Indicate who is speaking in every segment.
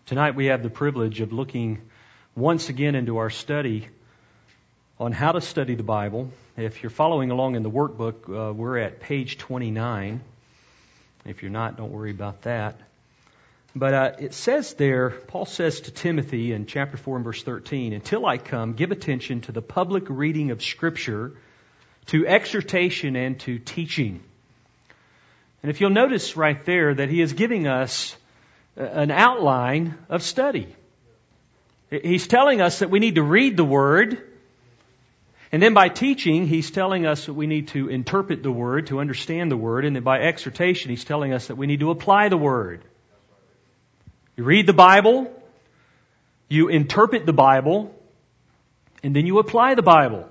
Speaker 1: Tonight we have the privilege of looking once again into our study on how to study the Bible. If you're following along in the workbook, we're at page 29. If you're not, don't worry about that. But it says there, Paul says to Timothy in chapter 4 and verse 13, "Until I come, give attention to the public reading of Scripture, to exhortation and to teaching." And if you'll notice right there that he is giving us an outline of study. He's telling us that we need to read the Word, and then by teaching, he's telling us that we need to interpret the Word, to understand the Word, and then by exhortation, he's telling us that we need to apply the Word. You read the Bible, you interpret the Bible, and then you apply the Bible.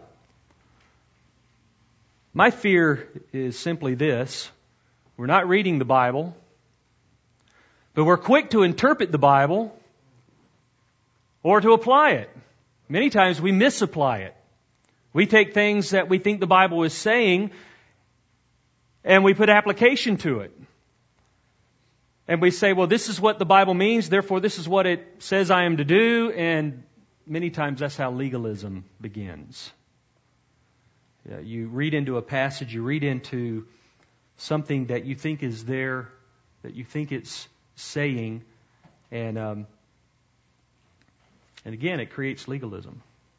Speaker 1: My fear is simply this: we're not reading the Bible, but we're quick to interpret the Bible or to apply it. Many times we misapply it. We take things that we think the Bible is saying and we put application to it. And we say, well, this is what the Bible means, therefore this is what it says I am to do. And many times that's how legalism begins. You read into a passage, you read into something that you think is there, that you think it's saying, and again, it creates legalism.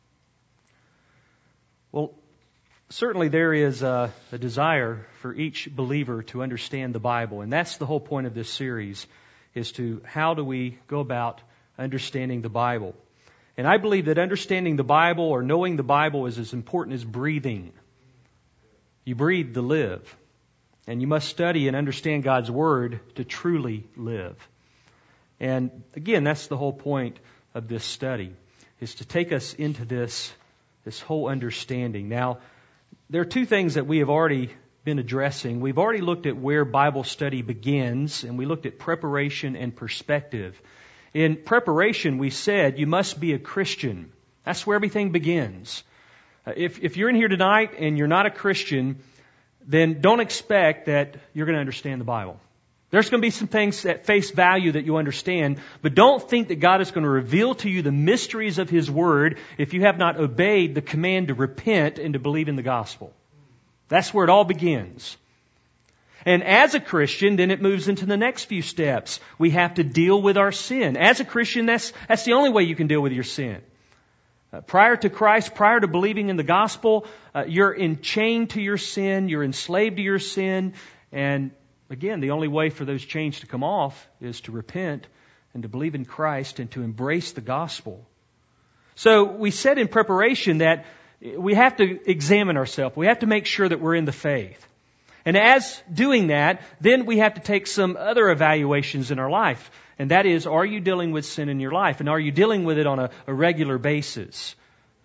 Speaker 1: Well, certainly there is a desire for each believer to understand the Bible, and that's the whole point of this series, is to how do we go about understanding the Bible. And I believe that understanding the Bible or knowing the Bible is as important as breathing. You breathe to live. And you must study and understand God's Word to truly live. And again, that's the whole point of this study, is to take us into this whole understanding. Now, there are two things that we have already been addressing. We've already looked at where Bible study begins, and we looked at preparation and perspective. In preparation, we said you must be a Christian. That's where everything begins. If you're in here tonight and you're not a Christian, then don't expect that you're going to understand the Bible. There's going to be some things at face value that you understand, but don't think that God is going to reveal to you the mysteries of His Word if you have not obeyed the command to repent and to believe in the gospel. That's where it all begins. And as a Christian, then it moves into the next few steps. We have to deal with our sin. As a Christian, that's the only way you can deal with your sin. Prior to Christ, prior to believing in the gospel, you're enchained to your sin, you're enslaved to your sin, and again, the only way for those chains to come off is to repent and to believe in Christ and to embrace the gospel. So we said in preparation that we have to examine ourselves. We have to make sure that we're in the faith. And as doing that, then we have to take some other evaluations in our life. And that is, are you dealing with sin in your life? And are you dealing with it on a regular basis?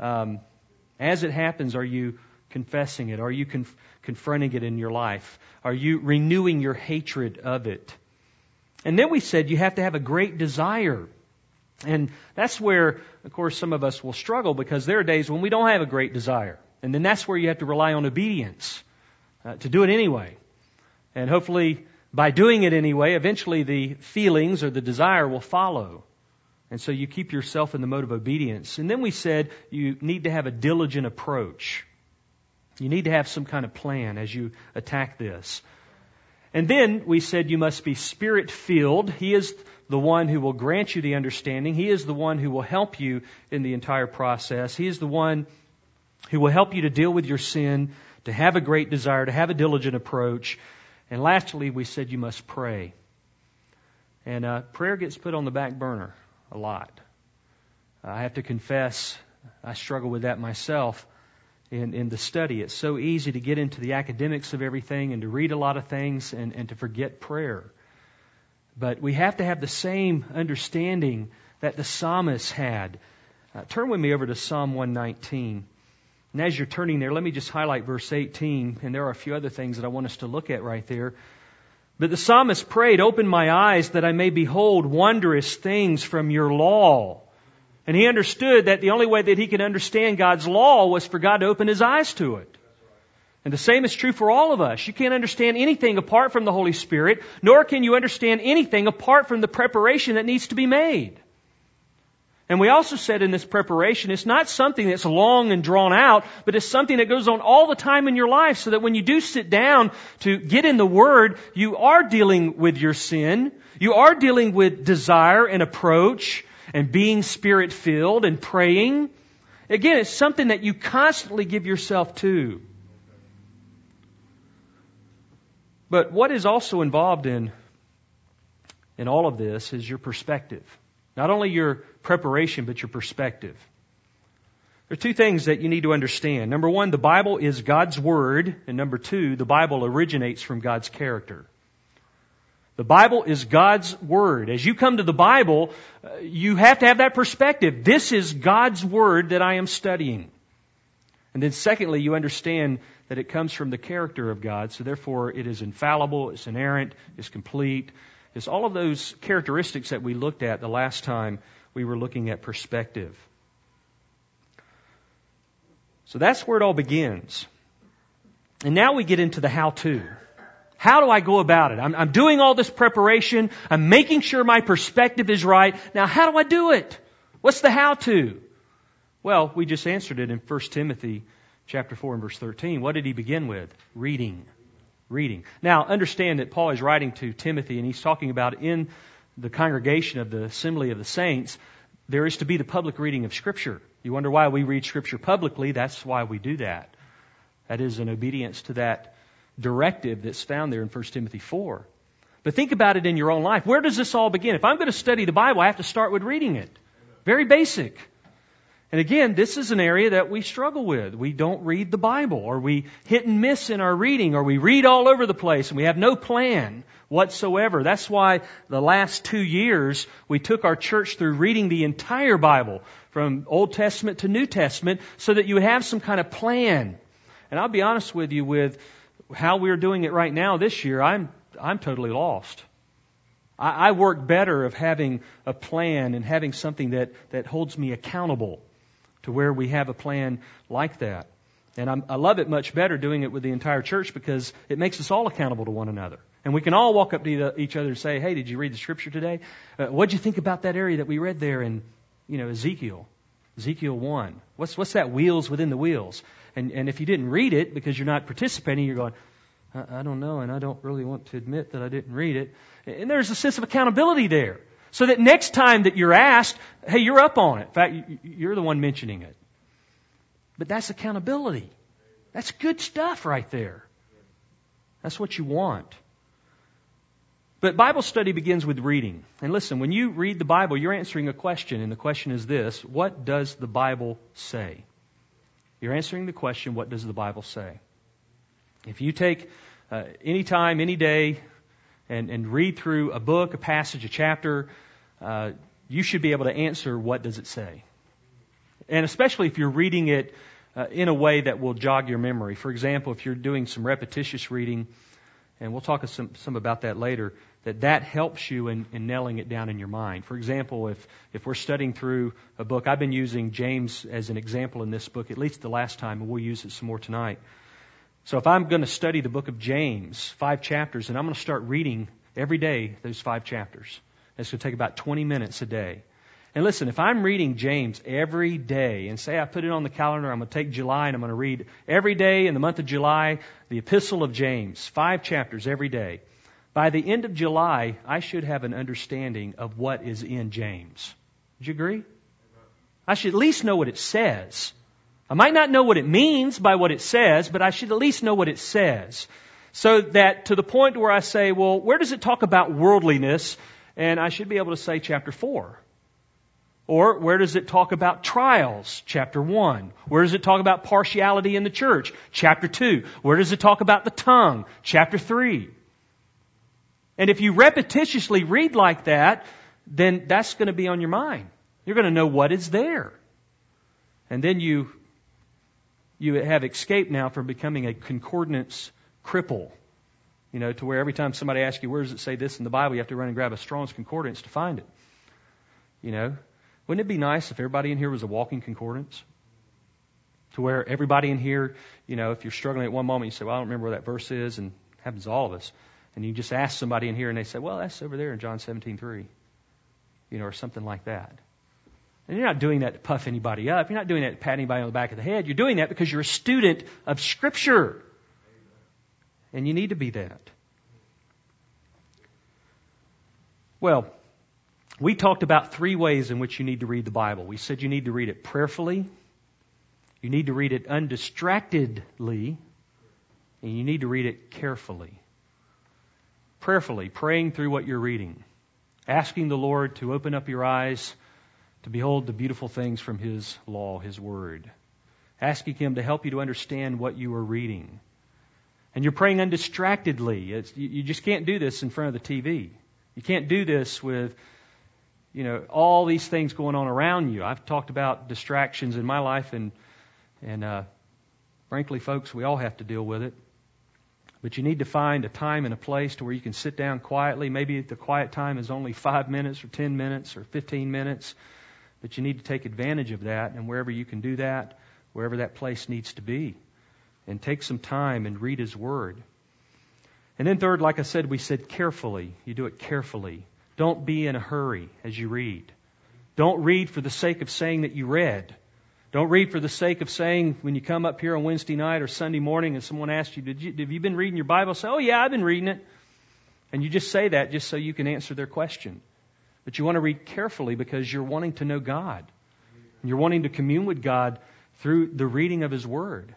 Speaker 1: As it happens, are you confessing it? Are you confronting it in your life? Are you renewing your hatred of it? And then we said you have to have a great desire. And that's where, of course, some of us will struggle, because there are days when we don't have a great desire. And then that's where you have to rely on obedience to do it anyway. And hopefully, by doing it anyway, eventually the feelings or the desire will follow. And so you keep yourself in the mode of obedience. And then we said you need to have a diligent approach. You need to have some kind of plan as you attack this. And then we said you must be Spirit-filled. He is the one who will grant you the understanding. He is the one who will help you in the entire process. He is the one who will help you to deal with your sin, to have a great desire, to have a diligent approach. And lastly, we said you must pray. And prayer gets put on the back burner a lot. I have to confess, I struggle with that myself in the study. It's so easy to get into the academics of everything and to read a lot of things and to forget prayer. But we have to have the same understanding that the psalmist had. Turn with me over to Psalm 119. And as you're turning there, let me just highlight verse 18. And there are a few other things that I want us to look at right there. But the psalmist prayed, "Open my eyes that I may behold wondrous things from your law." And he understood that the only way that he could understand God's law was for God to open his eyes to it. And the same is true for all of us. You can't understand anything apart from the Holy Spirit, nor can you understand anything apart from the preparation that needs to be made. And we also said in this preparation, it's not something that's long and drawn out, but it's something that goes on all the time in your life, so that when you do sit down to get in the Word, you are dealing with your sin, you are dealing with desire and approach, and being Spirit-filled and praying. Again, it's something that you constantly give yourself to. But what is also involved in all of this is your perspective. Not only your preparation, but your perspective. There are two things that you need to understand. Number one, the Bible is God's Word. And number two, the Bible originates from God's character. The Bible is God's Word. As you come to the Bible, you have to have that perspective. This is God's Word that I am studying. And then secondly, you understand that it comes from the character of God. So therefore, it is infallible, it's inerrant, it's complete. It's all of those characteristics that we looked at the last time we were looking at perspective. So that's where it all begins. And now we get into the how-to. How do I go about it? I'm doing all this preparation. I'm making sure my perspective is right. Now, how do I do it? What's the how-to? Well, we just answered it in 1 Timothy chapter 4 and verse 13. What did he begin with? Reading. Now, understand that Paul is writing to Timothy, and he's talking about in the congregation of the assembly of the saints, there is to be the public reading of Scripture. You wonder why we read Scripture publicly? That's why we do that. That is in obedience to that directive that's found there in 1 Timothy 4. But think about it in your own life. Where does this all begin? If I'm going to study the Bible, I have to start with reading it. Very basic. And again, this is an area that we struggle with. We don't read the Bible, or we hit and miss in our reading, or we read all over the place and we have no plan whatsoever. That's why the last 2 years we took our church through reading the entire Bible from Old Testament to New Testament so that you would have some kind of plan. And I'll be honest with you, with how we're doing it right now this year, I'm totally lost. I work better of having a plan and having something that holds me accountable to where we have a plan like that. And I love it much better doing it with the entire church because it makes us all accountable to one another. And we can all walk up to each other and say, hey, did you read the Scripture today? What'd you think about that area that we read there in Ezekiel 1? What's that wheels within the wheels? And if you didn't read it because you're not participating, you're going, I don't know, and I don't really want to admit that I didn't read it. And there's a sense of accountability there. So that next time that you're asked, hey, you're up on it. In fact, you're the one mentioning it. But that's accountability. That's good stuff right there. That's what you want. But Bible study begins with reading. And listen, when you read the Bible, you're answering a question. And the question is this: what does the Bible say? You're answering the question, what does the Bible say? If you take any time, any day, and read through a book, a passage, a chapter, you should be able to answer, what does it say? And especially if you're reading it in a way that will jog your memory. For example, if you're doing some repetitious reading, and we'll talk some about that later, that helps you in nailing it down in your mind. For example, if we're studying through a book, I've been using James as an example in this book, at least the last time, and we'll use it some more tonight. So if I'm going to study the book of James, 5 chapters, and I'm going to start reading every day those 5 chapters, it's going to take about 20 minutes a day. And listen, if I'm reading James every day, and say I put it on the calendar, I'm going to take July and I'm going to read every day in the month of July the Epistle of James, 5 chapters every day. By the end of July, I should have an understanding of what is in James. Would you agree? I should at least know what it says. I might not know what it means by what it says, but I should at least know what it says. So that to the point where I say, well, where does it talk about worldliness? And I should be able to say chapter 4. Or where does it talk about trials? Chapter 1. Where does it talk about partiality in the church? Chapter 2. Where does it talk about the tongue? Chapter 3. And if you repetitiously read like that, then that's going to be on your mind. You're going to know what is there. And then you have escaped now from becoming a concordance cripple. To where every time somebody asks you, where does it say this in the Bible, you have to run and grab a Strong's Concordance to find it. Wouldn't it be nice if everybody in here was a walking concordance? To where everybody in here, if you're struggling at one moment, you say, well, I don't remember where that verse is, and it happens to all of us. And you just ask somebody in here, and they say, well, that's over there in John 17:3, or something like that. And you're not doing that to puff anybody up. You're not doing that to pat anybody on the back of the head. You're doing that because you're a student of Scripture. And you need to be that. Well, we talked about 3 ways in which you need to read the Bible. We said you need to read it prayerfully, you need to read it undistractedly, and you need to read it carefully. Prayerfully, praying through what you're reading, asking the Lord to open up your eyes to behold the beautiful things from His law, His Word. Asking Him to help you to understand what you are reading. And you're praying undistractedly. You just can't do this in front of the TV. You can't do this with, all these things going on around you. I've talked about distractions in my life, and frankly, folks, we all have to deal with it. But you need to find a time and a place to where you can sit down quietly. Maybe the quiet time is only 5 minutes or 10 minutes or 15 minutes. But you need to take advantage of that, and wherever you can do that, wherever that place needs to be. And take some time and read His Word. And then third, like I said, we said carefully. You do it carefully. Don't be in a hurry as you read. Don't read for the sake of saying that you read. Don't read for the sake of saying when you come up here on Wednesday night or Sunday morning and someone asks you, have you been reading your Bible? Say, oh yeah, I've been reading it. And you just say that just so you can answer their question. But you want to read carefully because you're wanting to know God. And you're wanting to commune with God through the reading of His Word.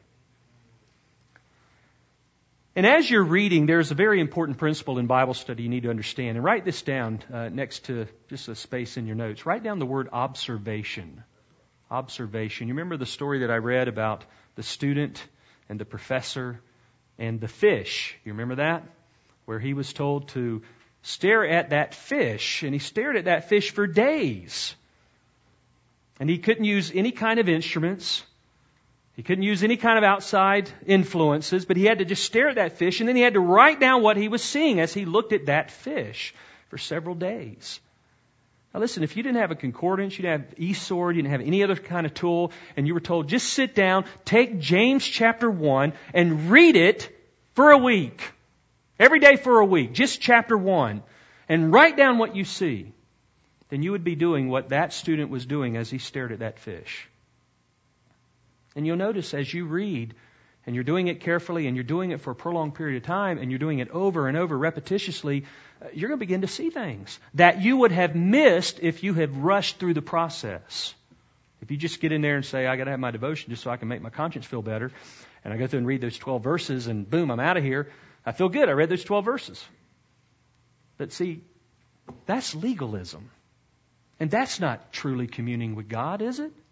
Speaker 1: And as you're reading, there's a very important principle in Bible study you need to understand. And write this down next to just a space in your notes. Write down the word observation. Observation. You remember the story that I read about the student and the professor and the fish? You remember that? Where he was told to stare at that fish. And he stared at that fish for days. And he couldn't use any kind of instruments. He couldn't use any kind of outside influences, but he had to just stare at that fish, and then he had to write down what he was seeing as he looked at that fish for several days. Now listen, if you didn't have a concordance, you didn't have eSword, you didn't have any other kind of tool, and you were told, just sit down, take James chapter 1, and read it for a week. Every day for a week, just chapter 1, and write down what you see, then you would be doing what that student was doing as he stared at that fish. And you'll notice as you read, and you're doing it carefully, and you're doing it for a prolonged period of time, and you're doing it over and over repetitiously, you're going to begin to see things that you would have missed if you had rushed through the process. If you just get in there and say, I got to have my devotion just so I can make my conscience feel better, and I go through and read those 12 verses, and boom, I'm out of here. I feel good. I read those 12 verses. But see, that's legalism. And that's not truly communing with God, is it?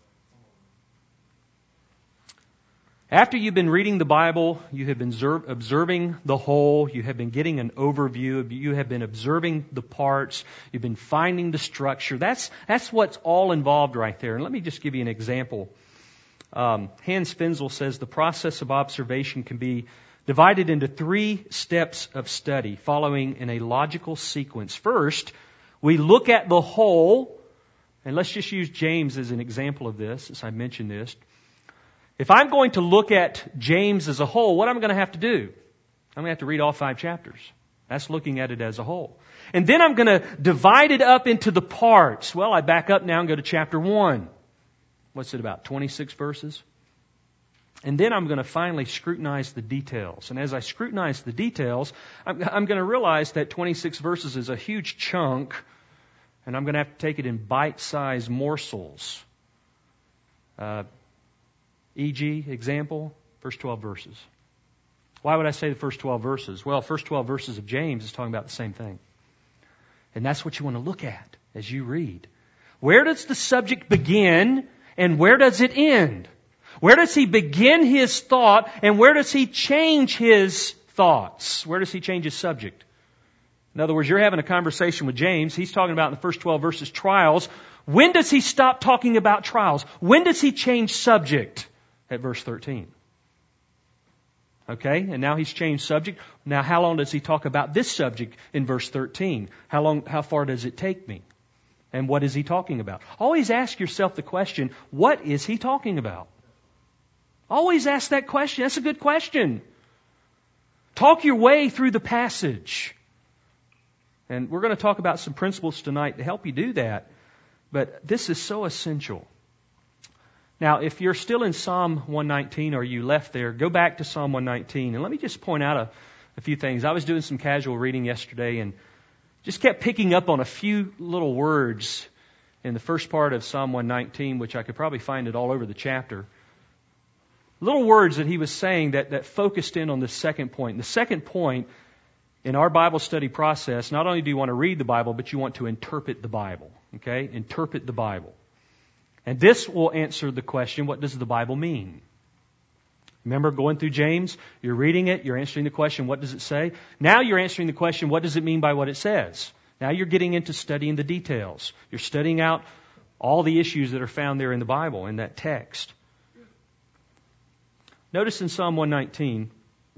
Speaker 1: After you've been reading the Bible, you have been observing the whole, you have been getting an overview, you have been observing the parts, you've been finding the structure. That's what's all involved right there. And let me just give you an example. Hans Finzel says the process of observation can be divided into 3 steps of study, following in a logical sequence. First, we look at the whole, and let's just use James as an example of this, as I mentioned this. If I'm going to look at James as a whole, what am I going to have to do? I'm going to have to read all 5 chapters. That's looking at it as a whole. And then I'm going to divide it up into the parts. Well, I back up now and go to chapter 1. What's it about? 26 verses? And then I'm going to finally scrutinize the details. And as I scrutinize the details, I'm going to realize that 26 verses is a huge chunk, and I'm going to have to take it in bite-sized morsels. E.g., example, first 12 verses. Why would I say the first 12 verses? Well, first 12 verses of James is talking about the same thing. And that's what you want to look at as you read. Where does the subject begin and where does it end? Where does he begin his thought and where does he change his thoughts? Where does he change his subject? In other words, you're having a conversation with James. He's talking about in the first 12 verses trials. When does he stop talking about trials? When does he change subject? At verse 13. Okay, and now he's changed subject. Now how long does he talk about this subject in verse 13? How far does it take me? And what is he talking about? Always ask yourself the question, what is he talking about? Always ask that question. That's a good question. Talk your way through the passage. And we're going to talk about some principles tonight to help you do that. But this is so essential. Now, if you're still in Psalm 119 or you left there, go back to Psalm 119. And let me just point out a few things. I was doing some casual reading yesterday and just kept picking up on a few little words in the first part of Psalm 119, which I could probably find it all over the chapter. Little words that he was saying that focused in on the second point. And the second point in our Bible study process, not only do you want to read the Bible, but you want to interpret the Bible. Okay? Interpret the Bible. And this will answer the question, what does the Bible mean? Remember going through James, you're reading it, you're answering the question, what does it say? Now you're answering the question, what does it mean by what it says? Now you're getting into studying the details. You're studying out all the issues that are found there in the Bible, in that text. Notice in Psalm 119,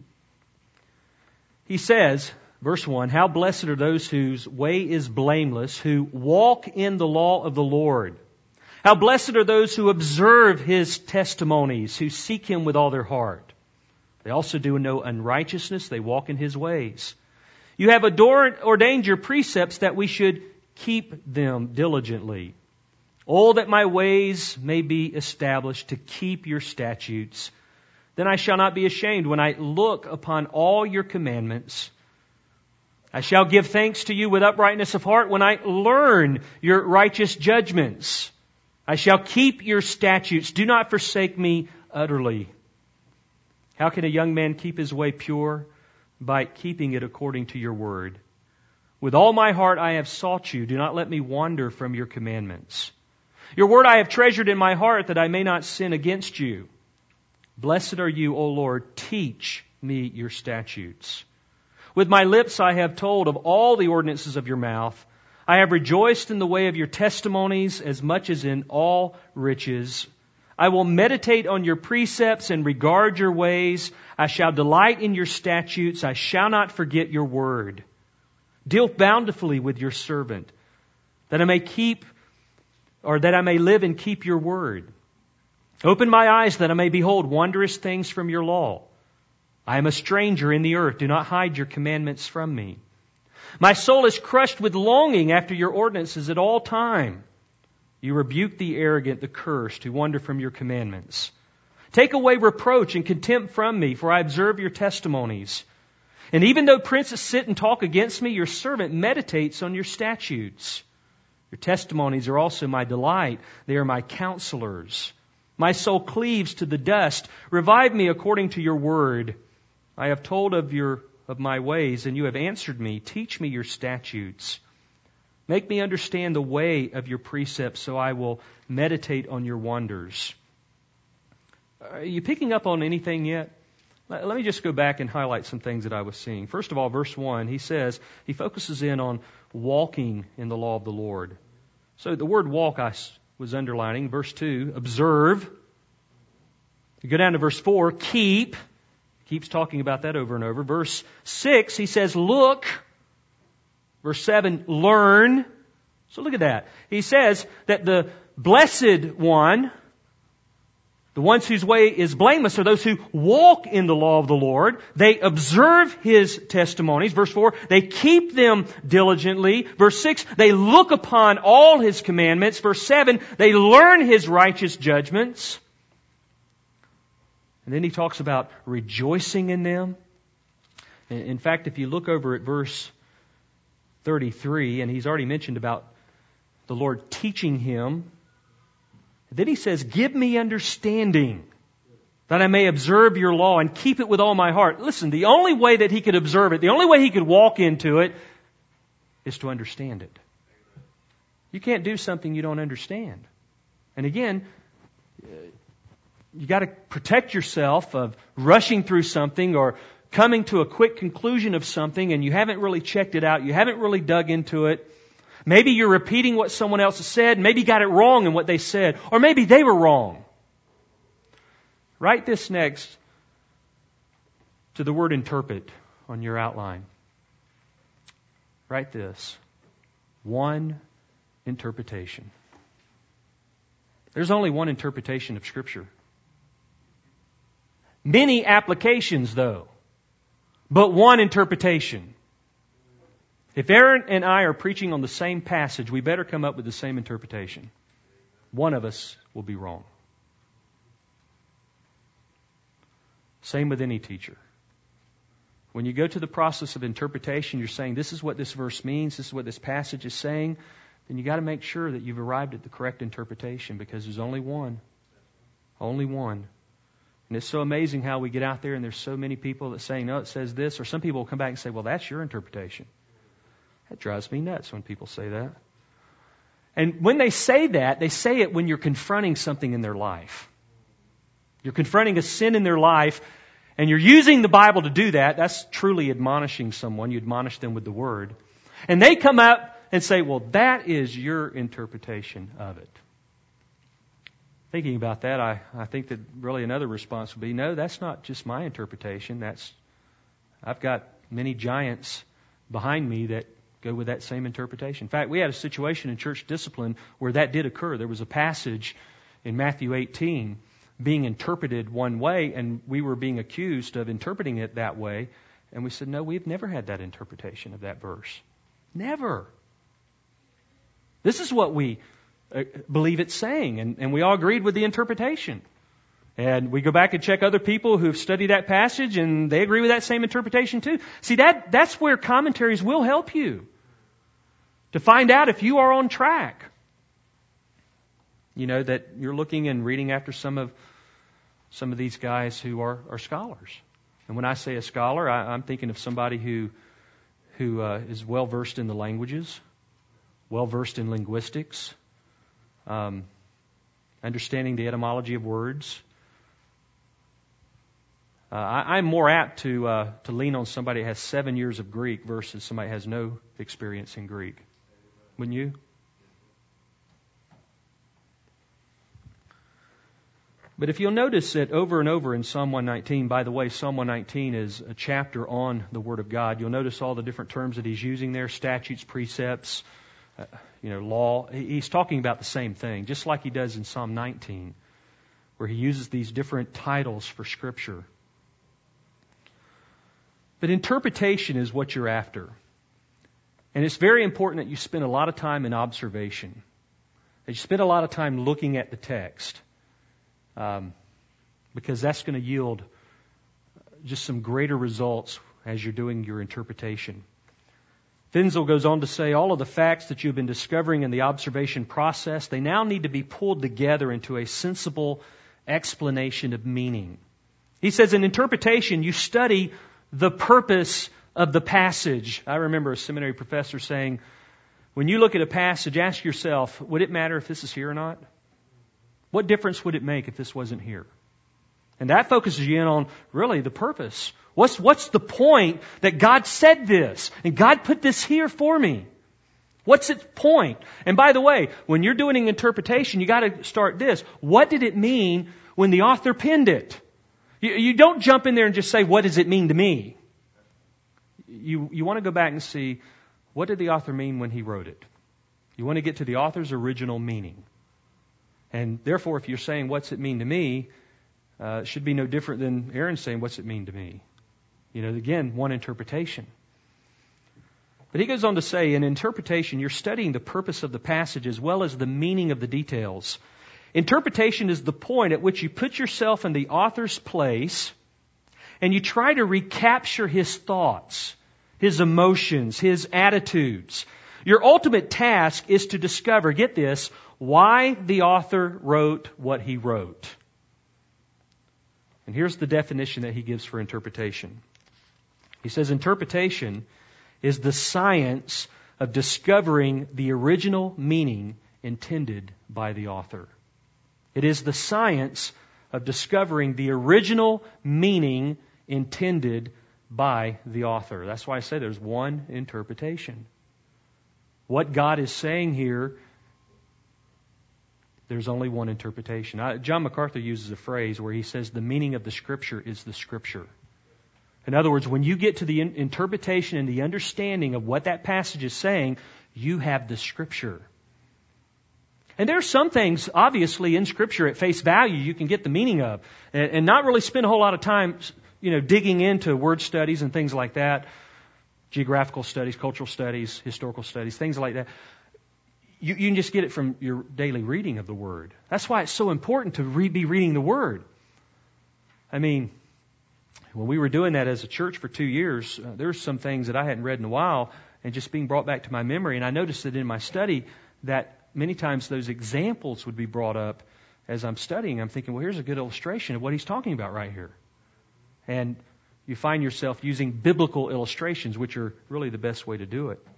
Speaker 1: he says, verse 1, how blessed are those whose way is blameless, who walk in the law of the Lord. How blessed are those who observe His testimonies, who seek Him with all their heart. They also do no unrighteousness, they walk in His ways. You have ordained your precepts that we should keep them diligently. Oh, that my ways may be established to keep your statutes. Then I shall not be ashamed when I look upon all your commandments. I shall give thanks to you with uprightness of heart when I learn your righteous judgments. I shall keep your statutes. Do not forsake me utterly. How can a young man keep his way pure? By keeping it according to your word. With all my heart I have sought you. Do not let me wander from your commandments. Your word I have treasured in my heart that I may not sin against you. Blessed are you, O Lord. Teach me your statutes. With my lips I have told of all the ordinances of your mouth. I have rejoiced in the way of your testimonies as much as in all riches. I will meditate on your precepts and regard your ways. I shall delight in your statutes. I shall not forget your word. Deal bountifully with your servant, that I may live and keep your word. Open my eyes that I may behold wondrous things from your law. I am a stranger in the earth. Do not hide your commandments from me. My soul is crushed with longing after your ordinances at all time. You rebuke the arrogant, the cursed, who wander from your commandments. Take away reproach and contempt from me, for I observe your testimonies. And even though princes sit and talk against me, your servant meditates on your statutes. Your testimonies are also my delight. They are my counselors. My soul cleaves to the dust. Revive me according to your word. I have told of my ways, and you have answered me. Teach me your statutes. Make me understand the way of your precepts, so I will meditate on your wonders. Are you picking up on anything yet? Let me just go back and highlight some things that I was seeing. First of all, verse 1, he focuses in on walking in the law of the Lord. So the word walk I was underlining. Verse 2, observe. You go down to verse 4, keep. Keeps talking about that over and over. Verse 6, he says, look. Verse 7, learn. So look at that. He says that the blessed one, the ones whose way is blameless, are those who walk in the law of the Lord. They observe His testimonies. Verse 4, they keep them diligently. Verse 6, they look upon all His commandments. Verse 7, they learn His righteous judgments. And then he talks about rejoicing in them. In fact, if you look over at verse 33, and he's already mentioned about the Lord teaching him, then he says, give me understanding that I may observe your law and keep it with all my heart. Listen, the only way that he could observe it, the only way he could walk into it, is to understand it. You can't do something you don't understand. And again, you got to protect yourself of rushing through something or coming to a quick conclusion of something and you haven't really checked it out. You haven't really dug into it. Maybe you're repeating what someone else has said. Maybe you got it wrong in what they said. Or maybe they were wrong. Write this next to the word interpret on your outline. Write this. One interpretation. There's only one interpretation of Scripture. Many applications, though, but one interpretation. If Aaron and I are preaching on the same passage, we better come up with the same interpretation. One of us will be wrong. Same with any teacher. When you go to the process of interpretation, you're saying, this is what this verse means, this is what this passage is saying, then you got to make sure that you've arrived at the correct interpretation, because there's only one. Only one. And it's so amazing how we get out there and there's so many people that say, no, it says this, or some people will come back and say, well, that's your interpretation. That drives me nuts when people say that. And when they say that, they say it when you're confronting something in their life. You're confronting a sin in their life, and you're using the Bible to do that. That's truly admonishing someone. You admonish them with the Word. And they come up and say, well, that is your interpretation of it. Thinking about that, I think that really another response would be, no, that's not just my interpretation. I've got many giants behind me that go with that same interpretation. In fact, we had a situation in church discipline where that did occur. There was a passage in Matthew 18 being interpreted one way, and we were being accused of interpreting it that way. And we said, no, we've never had that interpretation of that verse. Never. This is what we believe it's saying, and we all agreed with the interpretation. And we go back and check other people who've studied that passage, and they agree with that same interpretation too. See, that's where commentaries will help you to find out if you are on track. You know, that you're looking and reading after some of these guys who are scholars. And when I say a scholar, I'm thinking of somebody who is well versed in the languages, well versed in linguistics, understanding the etymology of words. I'm more apt to lean on somebody that has 7 years of Greek versus somebody who has no experience in Greek. Wouldn't you? But if you'll notice that over and over in Psalm 119, by the way, Psalm 119 is a chapter on the Word of God. You'll notice all the different terms that he's using there, statutes, precepts, law. He's talking about the same thing, just like he does in Psalm 19, where he uses these different titles for Scripture. But interpretation is what you're after. And it's very important that you spend a lot of time in observation, that you spend a lot of time looking at the text, because that's going to yield just some greater results as you're doing your interpretation. Finzel goes on to say, all of the facts that you've been discovering in the observation process, they now need to be pulled together into a sensible explanation of meaning. He says in interpretation, you study the purpose of the passage. I remember a seminary professor saying, when you look at a passage, ask yourself, would it matter if this is here or not? What difference would it make if this wasn't here? And that focuses you in on really the purpose. What's the point that God said this? And God put this here for me. What's its point? And by the way, when you're doing an interpretation, you got to start this. What did it mean when the author penned it? You don't jump in there and just say, what does it mean to me? You want to go back and see, what did the author mean when he wrote it? You want to get to the author's original meaning. And therefore, if you're saying, what's it mean to me? It should be no different than Aaron saying, what's it mean to me? Again, one interpretation. But he goes on to say, in interpretation, you're studying the purpose of the passage as well as the meaning of the details. Interpretation is the point at which you put yourself in the author's place and you try to recapture his thoughts, his emotions, his attitudes. Your ultimate task is to discover, get this, why the author wrote what he wrote. And here's the definition that he gives for interpretation. He says, interpretation is the science of discovering the original meaning intended by the author. It is the science of discovering the original meaning intended by the author. That's why I say there's one interpretation. What God is saying here, there's only one interpretation. John MacArthur uses a phrase where he says the meaning of the Scripture is the Scripture. In other words, when you get to the interpretation and the understanding of what that passage is saying, you have the Scripture. And there are some things, obviously, in Scripture at face value you can get the meaning of and not really spend a whole lot of time, digging into word studies and things like that, geographical studies, cultural studies, historical studies, things like that. You can just get it from your daily reading of the Word. That's why it's so important to be reading the Word. I mean, when we were doing that as a church for 2 years, there's some things that I hadn't read in a while and just being brought back to my memory. And I noticed that in my study that many times those examples would be brought up as I'm studying. I'm thinking, well, here's a good illustration of what he's talking about right here. And you find yourself using biblical illustrations, which are really the best way to do it.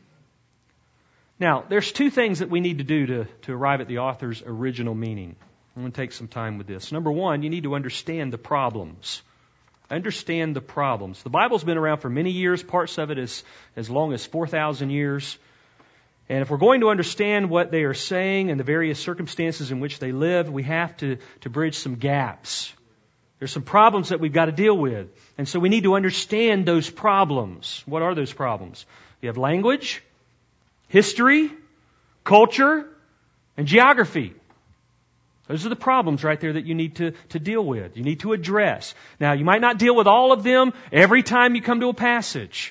Speaker 1: Now, there's 2 things that we need to do to arrive at the author's original meaning. I'm going to take some time with this. Number 1, you need to understand the problems. Understand the problems. The Bible's been around for many years, parts of it as long as 4,000 years. And if we're going to understand what they are saying and the various circumstances in which they live, we have to bridge some gaps. There's some problems that we've got to deal with. And so we need to understand those problems. What are those problems? You have language, history, culture, and geography. Those are the problems right there that you need to deal with. You need to address. Now, you might not deal with all of them every time you come to a passage,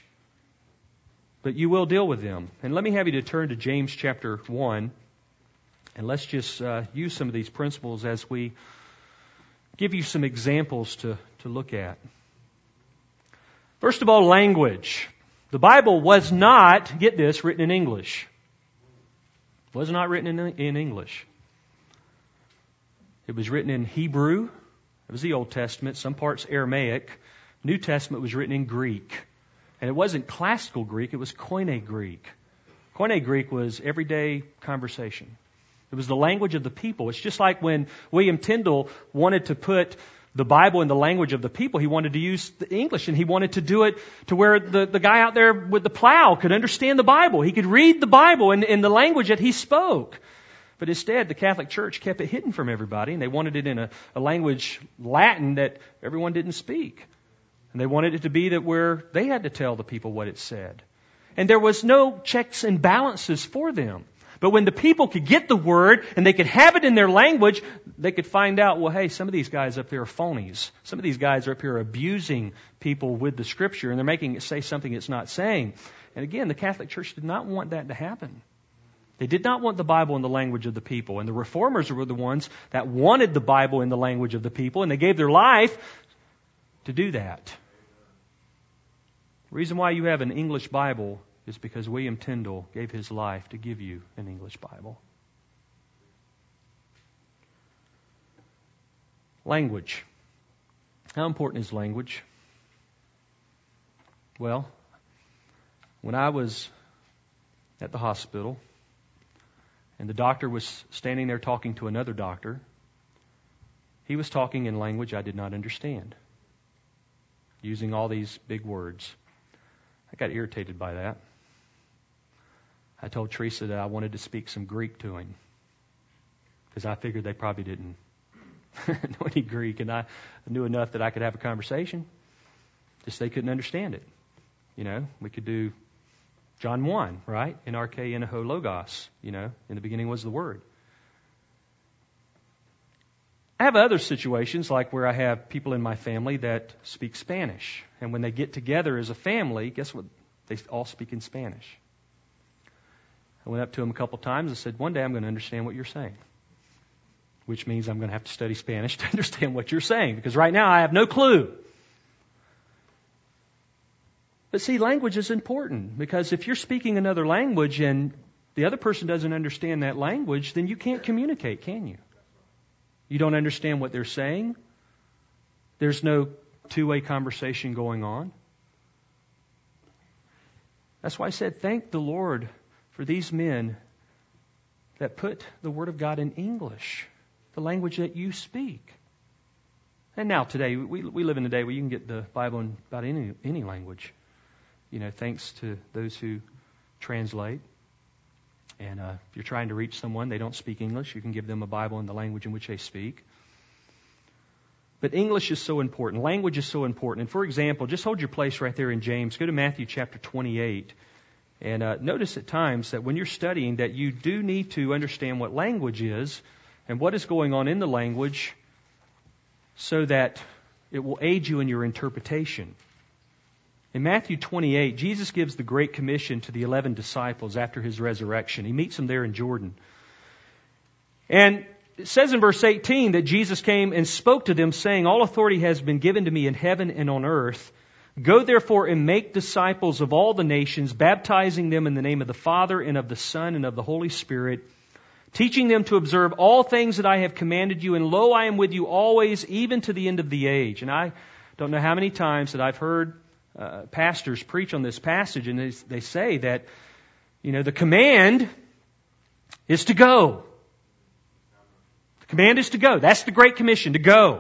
Speaker 1: but you will deal with them. And let me have you to turn to James chapter 1, and let's just use some of these principles as we give you some examples to look at. First of all, language. The Bible was not, get this, written in English. It was not written in English. It was written in Hebrew. It was the Old Testament, some parts Aramaic. New Testament was written in Greek. And it wasn't classical Greek, it was Koine Greek. Koine Greek was everyday conversation. It was the language of the people. It's just like when William Tyndale wanted to put the Bible in the language of the people. He wanted to use the English, and he wanted to do it to where the guy out there with the plow could understand the Bible. He could read the Bible in the language that he spoke. But instead, the Catholic Church kept it hidden from everybody, and they wanted it in a language, Latin, that everyone didn't speak. And they wanted it to be that where they had to tell the people what it said. And there was no checks and balances for them. But when the people could get the Word and they could have it in their language, they could find out, well, hey, some of these guys up there are phonies. Some of these guys are up here abusing people with the Scripture, and they're making it say something it's not saying. And again, the Catholic Church did not want that to happen. They did not want the Bible in the language of the people. And the Reformers were the ones that wanted the Bible in the language of the people, and they gave their life to do that. The reason why you have an English Bible is because William Tyndale gave his life to give you an English Bible. Language. How important is language? Well, when I was at the hospital and the doctor was standing there talking to another doctor, he was talking in language I did not understand, using all these big words. I got irritated by that. I told Teresa that I wanted to speak some Greek to him because I figured they probably didn't know any Greek, and I knew enough that I could have a conversation. Just they couldn't understand it. We could do John 1, right? In arche eneho logos, in the beginning was the Word. I have other situations like where I have people in my family that speak Spanish. And when they get together as a family, guess what? They all speak in Spanish. I went up to them a couple times and said, one day I'm going to understand what you're saying. Which means I'm going to have to study Spanish to understand what you're saying. Because right now I have no clue. But see, language is important. Because if you're speaking another language and the other person doesn't understand that language, then you can't communicate, can you? You don't understand what they're saying. There's no two-way conversation going on. That's why I said, thank the Lord for these men that put the Word of God in English, the language that you speak. And now today, we live in a day where you can get the Bible in about any language. Thanks to those who translate. And if you're trying to reach someone, they don't speak English, you can give them a Bible in the language in which they speak. But English is so important. Language is so important. And for example, just hold your place right there in James. Go to Matthew chapter 28. And notice at times that when you're studying that you do need to understand what language is and what is going on in the language so that it will aid you in your interpretation. In Matthew 28, Jesus gives the Great Commission to the 11 disciples after His resurrection. He meets them there in Jordan. And it says in verse 18 that Jesus came and spoke to them, saying, "All authority has been given to me in heaven and on earth. Go therefore and make disciples of all the nations, baptizing them in the name of the Father and of the Son and of the Holy Spirit, teaching them to observe all things that I have commanded you. And lo, I am with you always, even to the end of the age." And I don't know how many times that I've heard pastors preach on this passage, and they say that, the command is to go. The command is to go. That's the Great Commission, to go.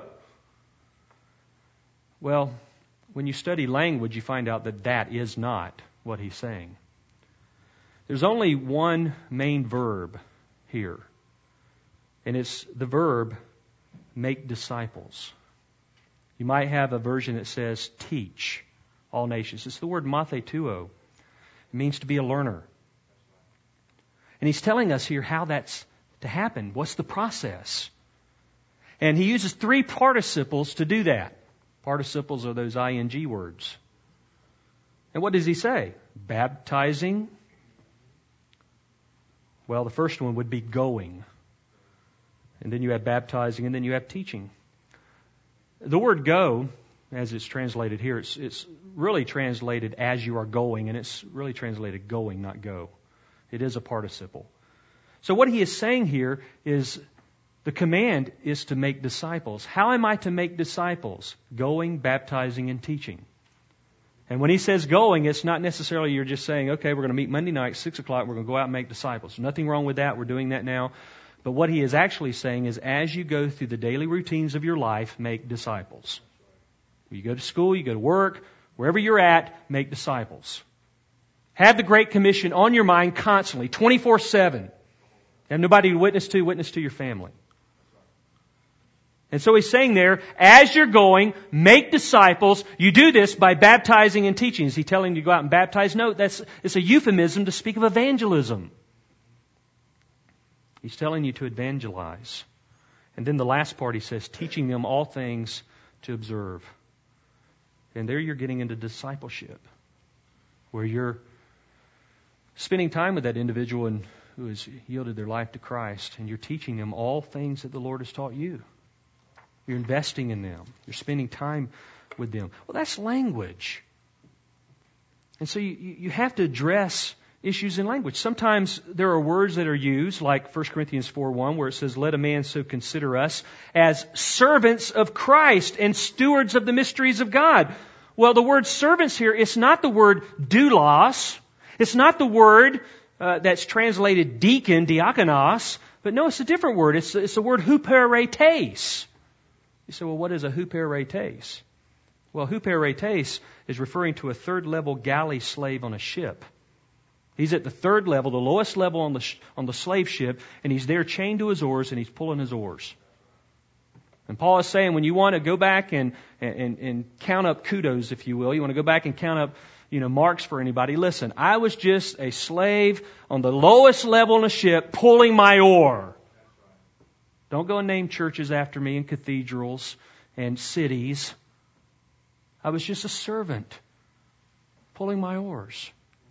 Speaker 1: Well, when you study language, you find out that that is not what he's saying. There's only one main verb here, and it's the verb make disciples. You might have a version that says teach all nations. It's the word mathetuo. It means to be a learner. And he's telling us here how that's to happen. What's the process? And he uses 3 participles to do that. Participles are those ing words. And what does he say? Baptizing. Well, the first one would be going. And then you have baptizing, and then you have teaching. The word go, as it's translated here, it's really translated as you are going, and it's really translated going, not go. It is a participle. So what he is saying here is the command is to make disciples. How am I to make disciples? Going, baptizing, and teaching. And when he says going, it's not necessarily you're just saying, okay, we're going to meet Monday night, 6 o'clock, we're going to go out and make disciples. Nothing wrong with that. We're doing that now. But what he is actually saying is as you go through the daily routines of your life, make disciples. You go to school, you go to work, wherever you're at, make disciples. Have the Great Commission on your mind constantly, 24/7. Have nobody to witness to your family. And so he's saying there, as you're going, make disciples. You do this by baptizing and teaching. Is he telling you to go out and baptize? No, it's a euphemism to speak of evangelism. He's telling you to evangelize. And then the last part he says, teaching them all things to observe. And there you're getting into discipleship, where you're spending time with that individual who has yielded their life to Christ, and you're teaching them all things that the Lord has taught you. You're investing in them. You're spending time with them. Well, that's language. And so you have to address issues in language. Sometimes there are words that are used, like 1 Corinthians 4:1, where it says, "Let a man so consider us as servants of Christ and stewards of the mysteries of God." Well, the word servants here, it's not the word doulos. It's not the word that's translated deacon, diakonos. But no, it's a different word. It's the word huperetes. You say, well, what is a huperetes? Well, huperetes is referring to a third-level galley slave on a ship. He's at the third level, the lowest level on the slave ship, and he's there chained to his oars, and he's pulling his oars. And Paul is saying, when you want to go back and count up kudos, if you will, you want to go back and count up, marks for anybody. Listen, I was just a slave on the lowest level on a ship, pulling my oar. Don't go and name churches after me and cathedrals and cities. I was just a servant, pulling my oars.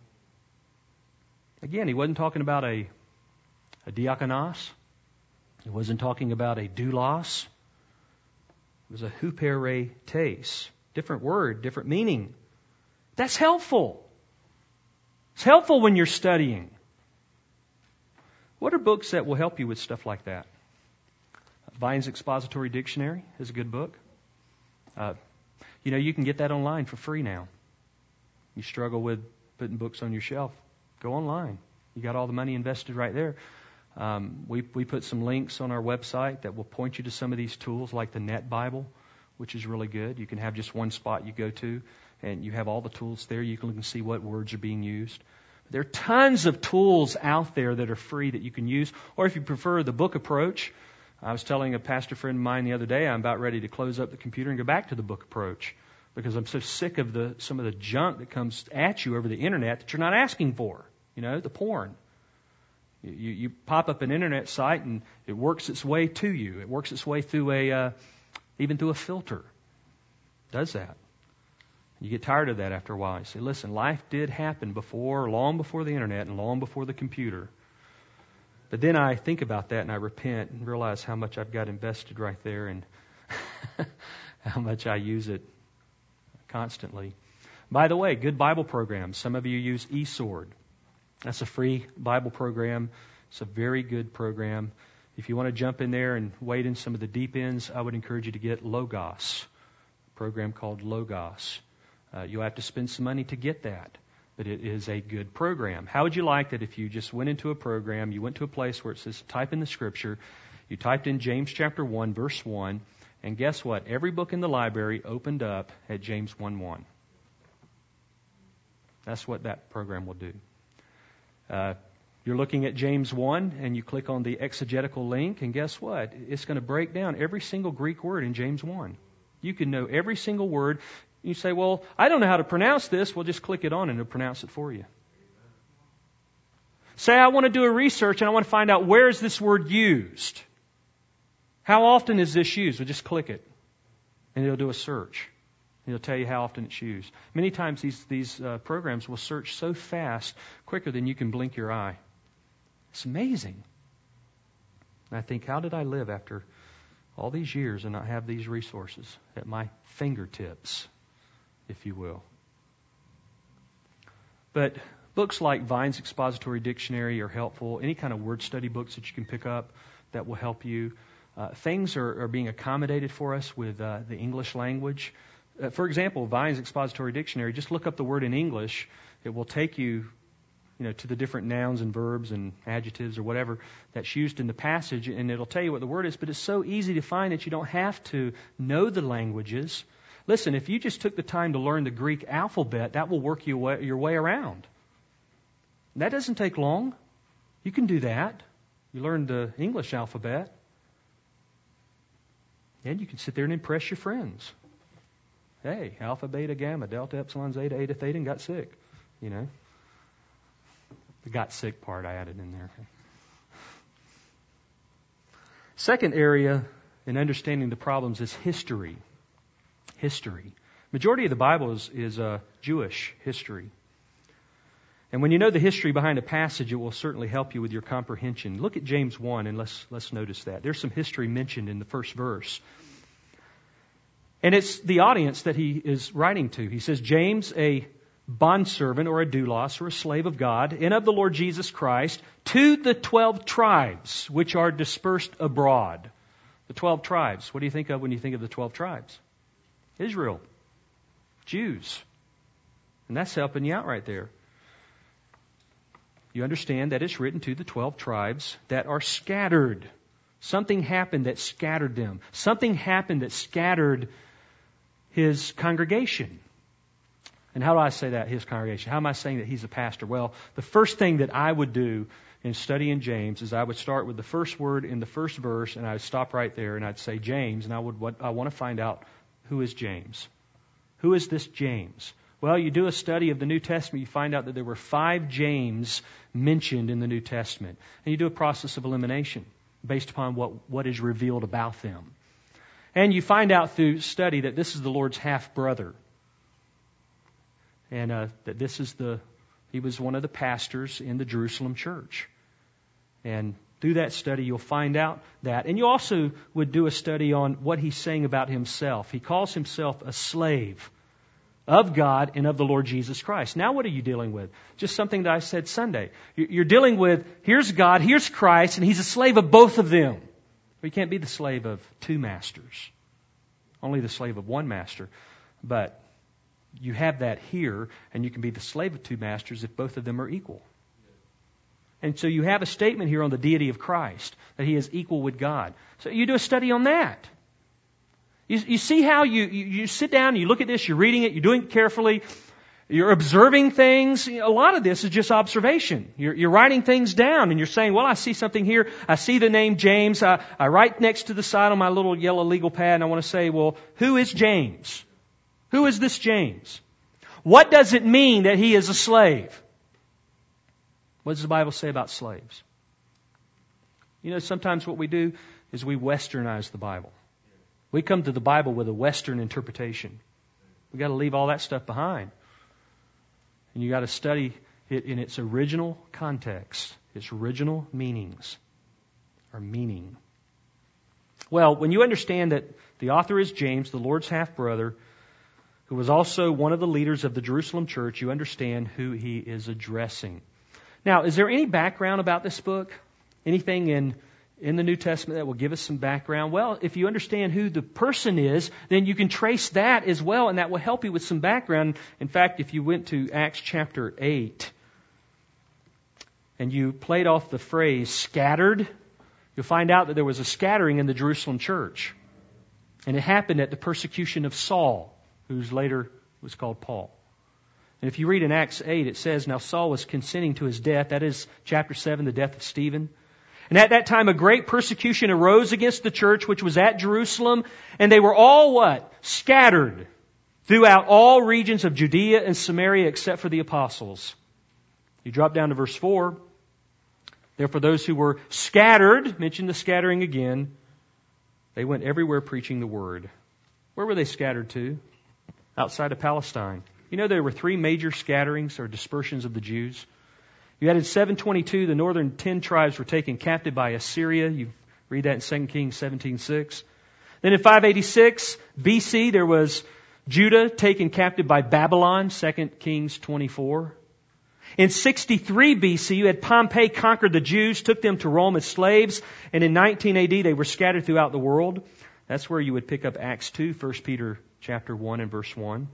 Speaker 1: Again, he wasn't talking about a diakonos. He wasn't talking about a doulos. It was a huperetes. Different word, different meaning. That's helpful. It's helpful when you're studying. What are books that will help you with stuff like that? Vine's Expository Dictionary is a good book. You can get that online for free now. You struggle with putting books on your shelf. Go online. You got all the money invested right there. We put some links on our website that will point you to some of these tools, like the Net Bible, which is really good. You can have just one spot you go to, and you have all the tools there. You can see what words are being used. There are tons of tools out there that are free that you can use. Or if you prefer the book approach, I was telling a pastor friend of mine the other day, I'm about ready to close up the computer and go back to the book approach. because I'm so sick of some of the junk that comes at you over the internet that you're not asking for. The porn. You pop up an internet site and it works its way to you. It works its way through even through a filter. It does that. You get tired of that after a while. You say, listen, life did happen long before the internet and long before the computer. But then I think about that and I repent and realize how much I've got invested right there and how much I use it constantly. By the way, good Bible programs. Some of you use eSword. That's a free Bible program. It's a very good program. If you want to jump in there and wade in some of the deep ends, I would encourage you to get Logos, a program called Logos. You'll have to spend some money to get that, but it is a good program. How would you like that if you just went into a program, you went to a place where it says type in the Scripture, you typed in James chapter 1, verse 1, and guess what? Every book in the library opened up at James 1:1. That's what that program will do. You're looking at James 1, and you click on the exegetical link, and guess what? It's going to break down every single Greek word in James 1. You can know every single word. You say, well, I don't know how to pronounce this. Well, just click it on and it'll pronounce it for you. Say I want to do a research and I want to find out where is this word used. How often is this used? Well, just click it and it'll do a search. It'll tell you how often it's used. Many times these programs will search so fast, quicker than you can blink your eye. It's amazing. And I think, how did I live after all these years and not have these resources at my fingertips, if you will? But books like Vine's Expository Dictionary are helpful. Any kind of word study books that you can pick up that will help you. Things are being accommodated for us with the English language. For example, Vine's Expository Dictionary, just look up the word in English. It will take you, to the different nouns and verbs and adjectives or whatever that's used in the passage, and it'll tell you what the word is. But it's so easy to find that you don't have to know the languages. Listen, if you just took the time to learn the Greek alphabet, that will work your way around. That doesn't take long. You can do that. You learn the English alphabet, and you can sit there and impress your friends. Hey, alpha, beta, gamma, delta, epsilon, zeta, eta, theta, and got sick. The got sick part I added in there. Second area in understanding the problems is history. History. Majority of the Bible is Jewish history. And when you know the history behind a passage, it will certainly help you with your comprehension. Look at James 1 and let's notice that. There's some history mentioned in the first verse. And it's the audience that he is writing to. He says, James, a bondservant or a doulos or a slave of God and of the Lord Jesus Christ, to the 12 tribes which are dispersed abroad. The 12 tribes. What do you think of when you think of the 12 tribes? Israel. Jews. And that's helping you out right there. You understand that it's written to the 12 tribes that are scattered. Something happened that scattered them. Something happened that scattered his congregation. And how do I say that, his congregation? How am I saying that he's a pastor? Well, the first thing that I would do in studying James is I would start with the first word in the first verse, and I would stop right there, and I'd say James, and I want to find out, who is James? Who is this James? Well, you do a study of the New Testament, you find out that there were 5 James mentioned in the New Testament. And you do a process of elimination based upon what is revealed about them. And you find out through study that this is the Lord's half-brother. And that he was one of the pastors in the Jerusalem church. And through that study, you'll find out that. And you also would do a study on what he's saying about himself. He calls himself a slave of God and of the Lord Jesus Christ. Now what are you dealing with? Just something that I said Sunday. You're dealing with, here's God, here's Christ, and he's a slave of both of them. You can't be the slave of 2 masters. Only the slave of 1 master. But you have that here, and you can be the slave of 2 masters if both of them are equal. And so you have a statement here on the deity of Christ, that he is equal with God. So you do a study on that. You see how you sit down, you look at this, you're reading it, you're doing it carefully, you're observing things. A lot of this is just observation. You're writing things down and you're saying, well, I see something here. I see the name James. I write next to the side on my little yellow legal pad and I want to say, well, who is James? Who is this James? What does it mean that he is a slave? What does the Bible say about slaves? You know, sometimes what we do is we westernize the Bible. We come to the Bible with a Western interpretation. We've got to leave all that stuff behind. And you've got to study it in its original context, its original meanings, or meaning. Well, when you understand that the author is James, the Lord's half-brother, who was also one of the leaders of the Jerusalem church, you understand who he is addressing. Now, is there any background about this book? Anything in the New Testament that will give us some background? Well, if you understand who the person is, then you can trace that as well, and that will help you with some background. In fact, if you went to Acts chapter 8, and you played off the phrase scattered, you'll find out that there was a scattering in the Jerusalem church. And it happened at the persecution of Saul, who's later was called Paul. And if you read in Acts 8, it says, now Saul was consenting to his death. That is chapter 7, the death of Stephen. And at that time, a great persecution arose against the church, which was at Jerusalem. And they were all what? Scattered throughout all regions of Judea and Samaria, except for the apostles. You drop down to verse 4. Therefore, those who were scattered, mention the scattering again, they went everywhere preaching the word. Where were they scattered to? Outside of Palestine. You know, there were 3 major scatterings or dispersions of the Jews. You had in 722, the northern 10 tribes were taken captive by Assyria. You read that in 2 Kings 17:6. Then in 586 BC, there was Judah taken captive by Babylon, 2 Kings 24. In 63 BC, you had Pompey conquered the Jews, took them to Rome as slaves, and in 19 AD, they were scattered throughout the world. That's where you would pick up Acts 2, 1 Peter chapter 1 and verse 1.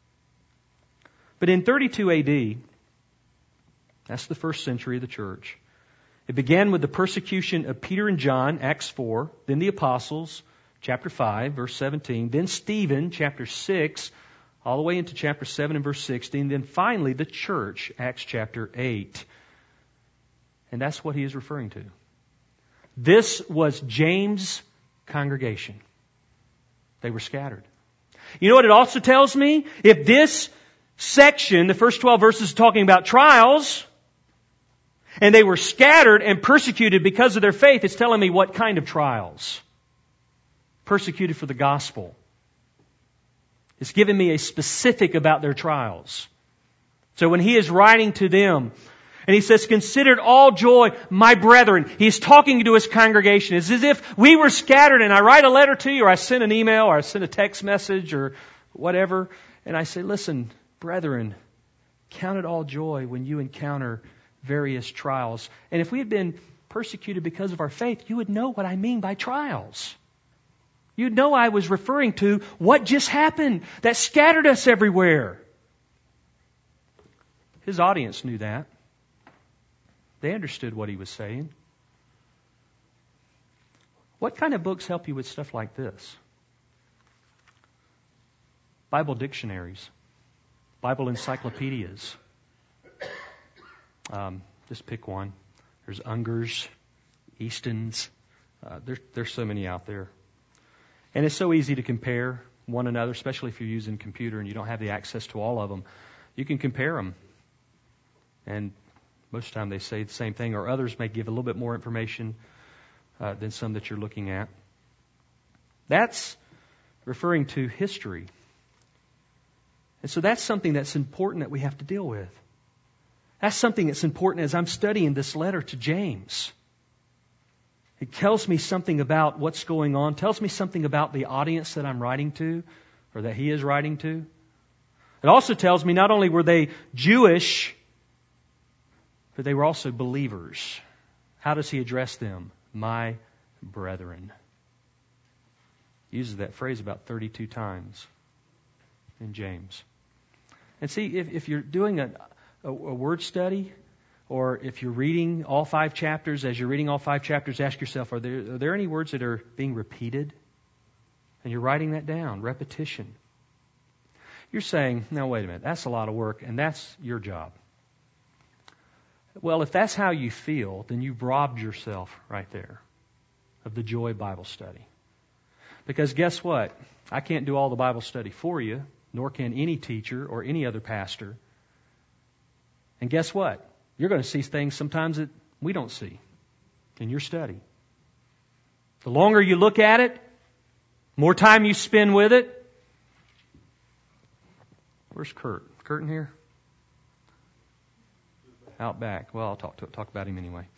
Speaker 1: But in 32 AD, that's the first century of the church, it began with the persecution of Peter and John, Acts 4, then the apostles, chapter 5, verse 17, then Stephen, chapter 6, all the way into chapter 7 and verse 16, then finally the church, Acts chapter 8. And that's what he is referring to. This was James' congregation. They were scattered. You know what it also tells me? If this section, the first 12 verses, is talking about trials, and they were scattered and persecuted because of their faith, it's telling me what kind of trials. Persecuted for the gospel. It's giving me a specific about their trials. So when he is writing to them, and he says, consider it all joy, my brethren. He's talking to his congregation. It's as if we were scattered and I write a letter to you, or I send an email, or I send a text message, or whatever. And I say, listen, brethren, count it all joy when you encounter various trials. And if we had been persecuted because of our faith, you would know what I mean by trials. You'd know I was referring to what just happened that scattered us everywhere. His audience knew that. They understood what he was saying. What kind of books help you with stuff like this? Bible dictionaries, Bible encyclopedias. Just pick one. There's Unger's, Easton's. There's so many out there. And it's so easy to compare one another, especially if you're using a computer and you don't have the access to all of them. You can compare them. And most of the time they say the same thing, or others may give a little bit more information than some that you're looking at. That's referring to history. And so that's something that's important that we have to deal with. That's something that's important as I'm studying this letter to James. It tells me something about what's going on, tells me something about the audience that I'm writing to, or that he is writing to. It also tells me not only were they Jewish, but they were also believers. How does he address them? My brethren. He uses that phrase about 32 times in James. And see, if you're doing a word study, or if you're reading all 5 chapters, as you're reading all 5 chapters, ask yourself, are there any words that are being repeated? And you're writing that down, repetition. You're saying, no, wait a minute, that's a lot of work, and that's your job. Well, if that's how you feel, then you've robbed yourself right there of the joy Bible study. Because guess what? I can't do all the Bible study for you. nor can any teacher or any other pastor. And guess what? You're going to see things sometimes that we don't see in your study. The longer you look at it, more time you spend with it. Where's Kurt? Kurt in here? Out back. Well, I'll talk about him anyway.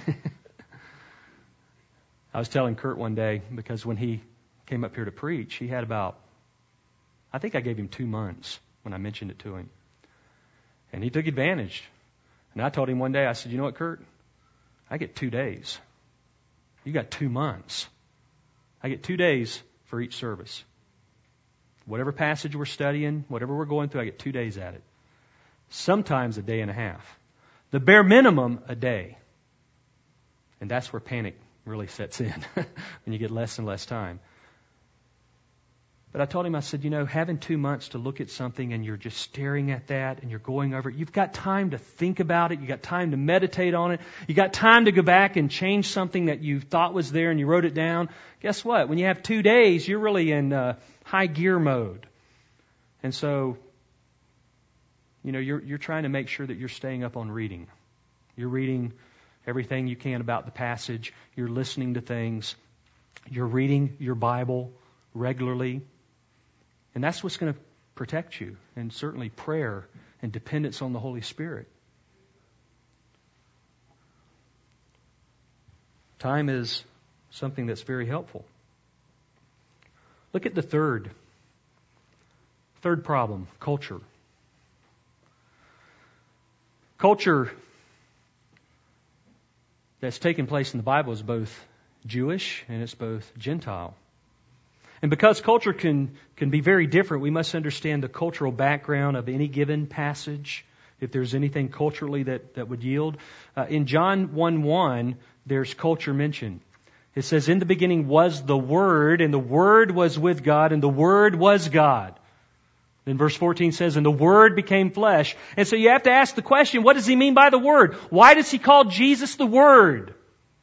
Speaker 1: I was telling Kurt one day, because when he came up here to preach, he had I think I gave him 2 months when I mentioned it to him. And he took advantage. And I told him one day, I said, you know what, Kurt? I get 2 days. You got 2 months. I get 2 days for each service. Whatever passage we're studying, whatever we're going through, I get 2 days at it. Sometimes a day and a half. The bare minimum, a day. And that's where panic really sets in, when you get less and less time. But I told him, I said, having 2 months to look at something and you're just staring at that and you're going over it, you've got time to think about it, you've got time to meditate on it, you've got time to go back and change something that you thought was there and you wrote it down. Guess what? When you have 2 days, you're really in high gear mode. And so, you're trying to make sure that you're staying up on reading. You're reading everything you can about the passage. You're listening to things. You're reading your Bible regularly. And that's what's going to protect you. And certainly prayer and dependence on the Holy Spirit. Time is something that's very helpful. Look at the third problem, culture. Culture that's taken place in the Bible is both Jewish and it's both Gentile. And because culture can be very different, we must understand the cultural background of any given passage, if there's anything culturally that would yield. In John 1:1, there's culture mentioned. It says, in the beginning was the Word, and the Word was with God, and the Word was God. Then verse 14 says, and the Word became flesh. And so you have to ask the question, what does he mean by the Word? Why does he call Jesus the Word?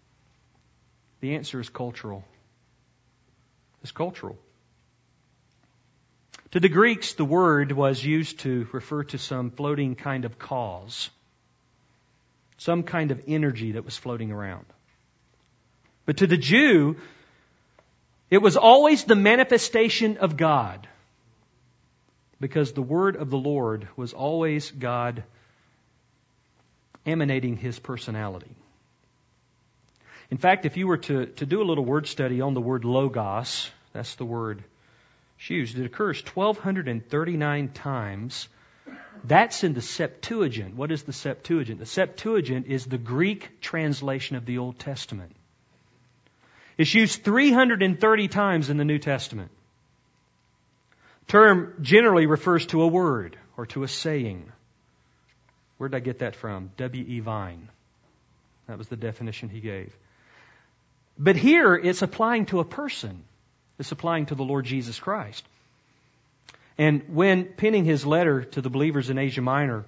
Speaker 1: The answer is cultural. It's cultural. To the Greeks, the word was used to refer to some floating kind of cause, some kind of energy that was floating around. But to the Jew, it was always the manifestation of God, because the word of the Lord was always God emanating His personality. In fact, if you were to do a little word study on the word logos, that's the word used. It occurs 1,239 times. That's in the Septuagint. What is the Septuagint? The Septuagint is the Greek translation of the Old Testament. It's used 330 times in the New Testament. The term generally refers to a word or to a saying. Where did I get that from? W.E. Vine. That was the definition he gave. But here it's applying to a person. It's applying to the Lord Jesus Christ. And when penning his letter to the believers in Asia Minor,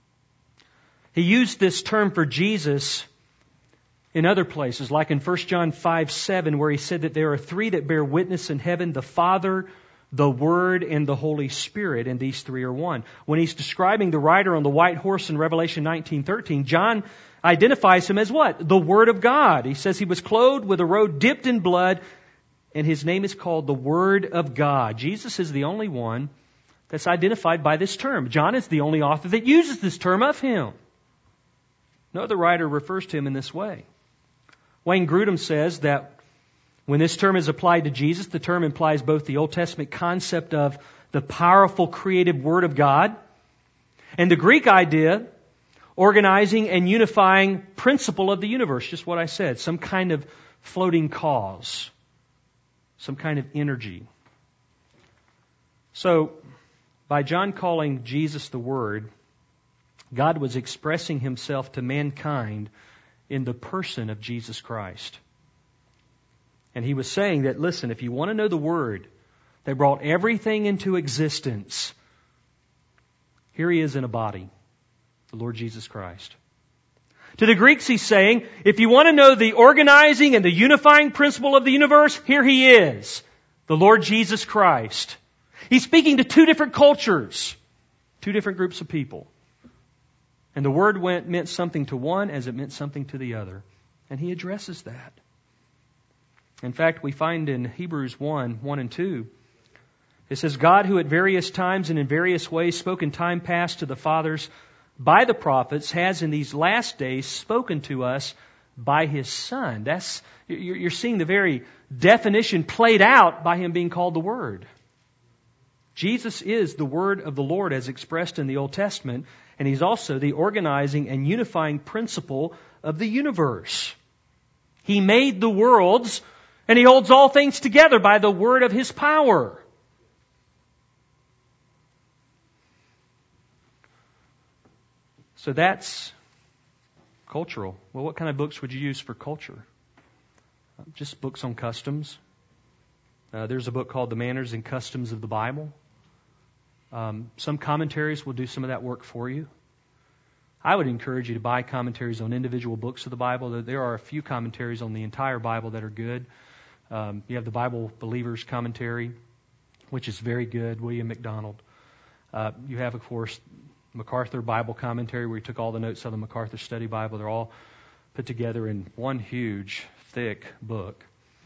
Speaker 1: he used this term for Jesus in other places, like in 1 John 5:7, where he said that there are three that bear witness in heaven, the Father, the Word, and the Holy Spirit, and these three are one. When he's describing the rider on the white horse in Revelation 19:13, John identifies him as what? The Word of God. He says he was clothed with a robe dipped in blood, and his name is called the Word of God. Jesus is the only one that's identified by this term. John is the only author that uses this term of him. No other writer refers to him in this way. Wayne Grudem says that when this term is applied to Jesus, the term implies both the Old Testament concept of the powerful creative Word of God and the Greek idea, organizing and unifying principle of the universe. Just what I said. Some kind of floating cause. Some kind of energy. So, by John calling Jesus the Word, God was expressing Himself to mankind in the person of Jesus Christ. And He was saying that, listen, if you want to know the Word that brought everything into existence, here He is in a body. The Lord Jesus Christ. To the Greeks, he's saying, if you want to know the organizing and the unifying principle of the universe, here He is, the Lord Jesus Christ. He's speaking to two different cultures, two different groups of people. And the word meant something to one as it meant something to the other. And he addresses that. In fact, we find in Hebrews 1 and 2, it says, God, who at various times and in various ways spoke in time past to the fathers by the prophets, has in these last days spoken to us by His Son. You're seeing the very definition played out by Him being called the Word. Jesus is the Word of the Lord as expressed in the Old Testament, and He's also the organizing and unifying principle of the universe. He made the worlds, and He holds all things together by the word of His power. So that's cultural. Well, what kind of books would you use for culture? Just books on customs. There's a book called The Manners and Customs of the Bible. Some commentaries will do some of that work for you. I would encourage you to buy commentaries on individual books of the Bible. There are a few commentaries on the entire Bible that are good. You have the Bible Believers Commentary, which is very good, William MacDonald. You have, of course, MacArthur Bible Commentary, where he took all the notes of the MacArthur Study Bible. They're all put together in one huge, thick book.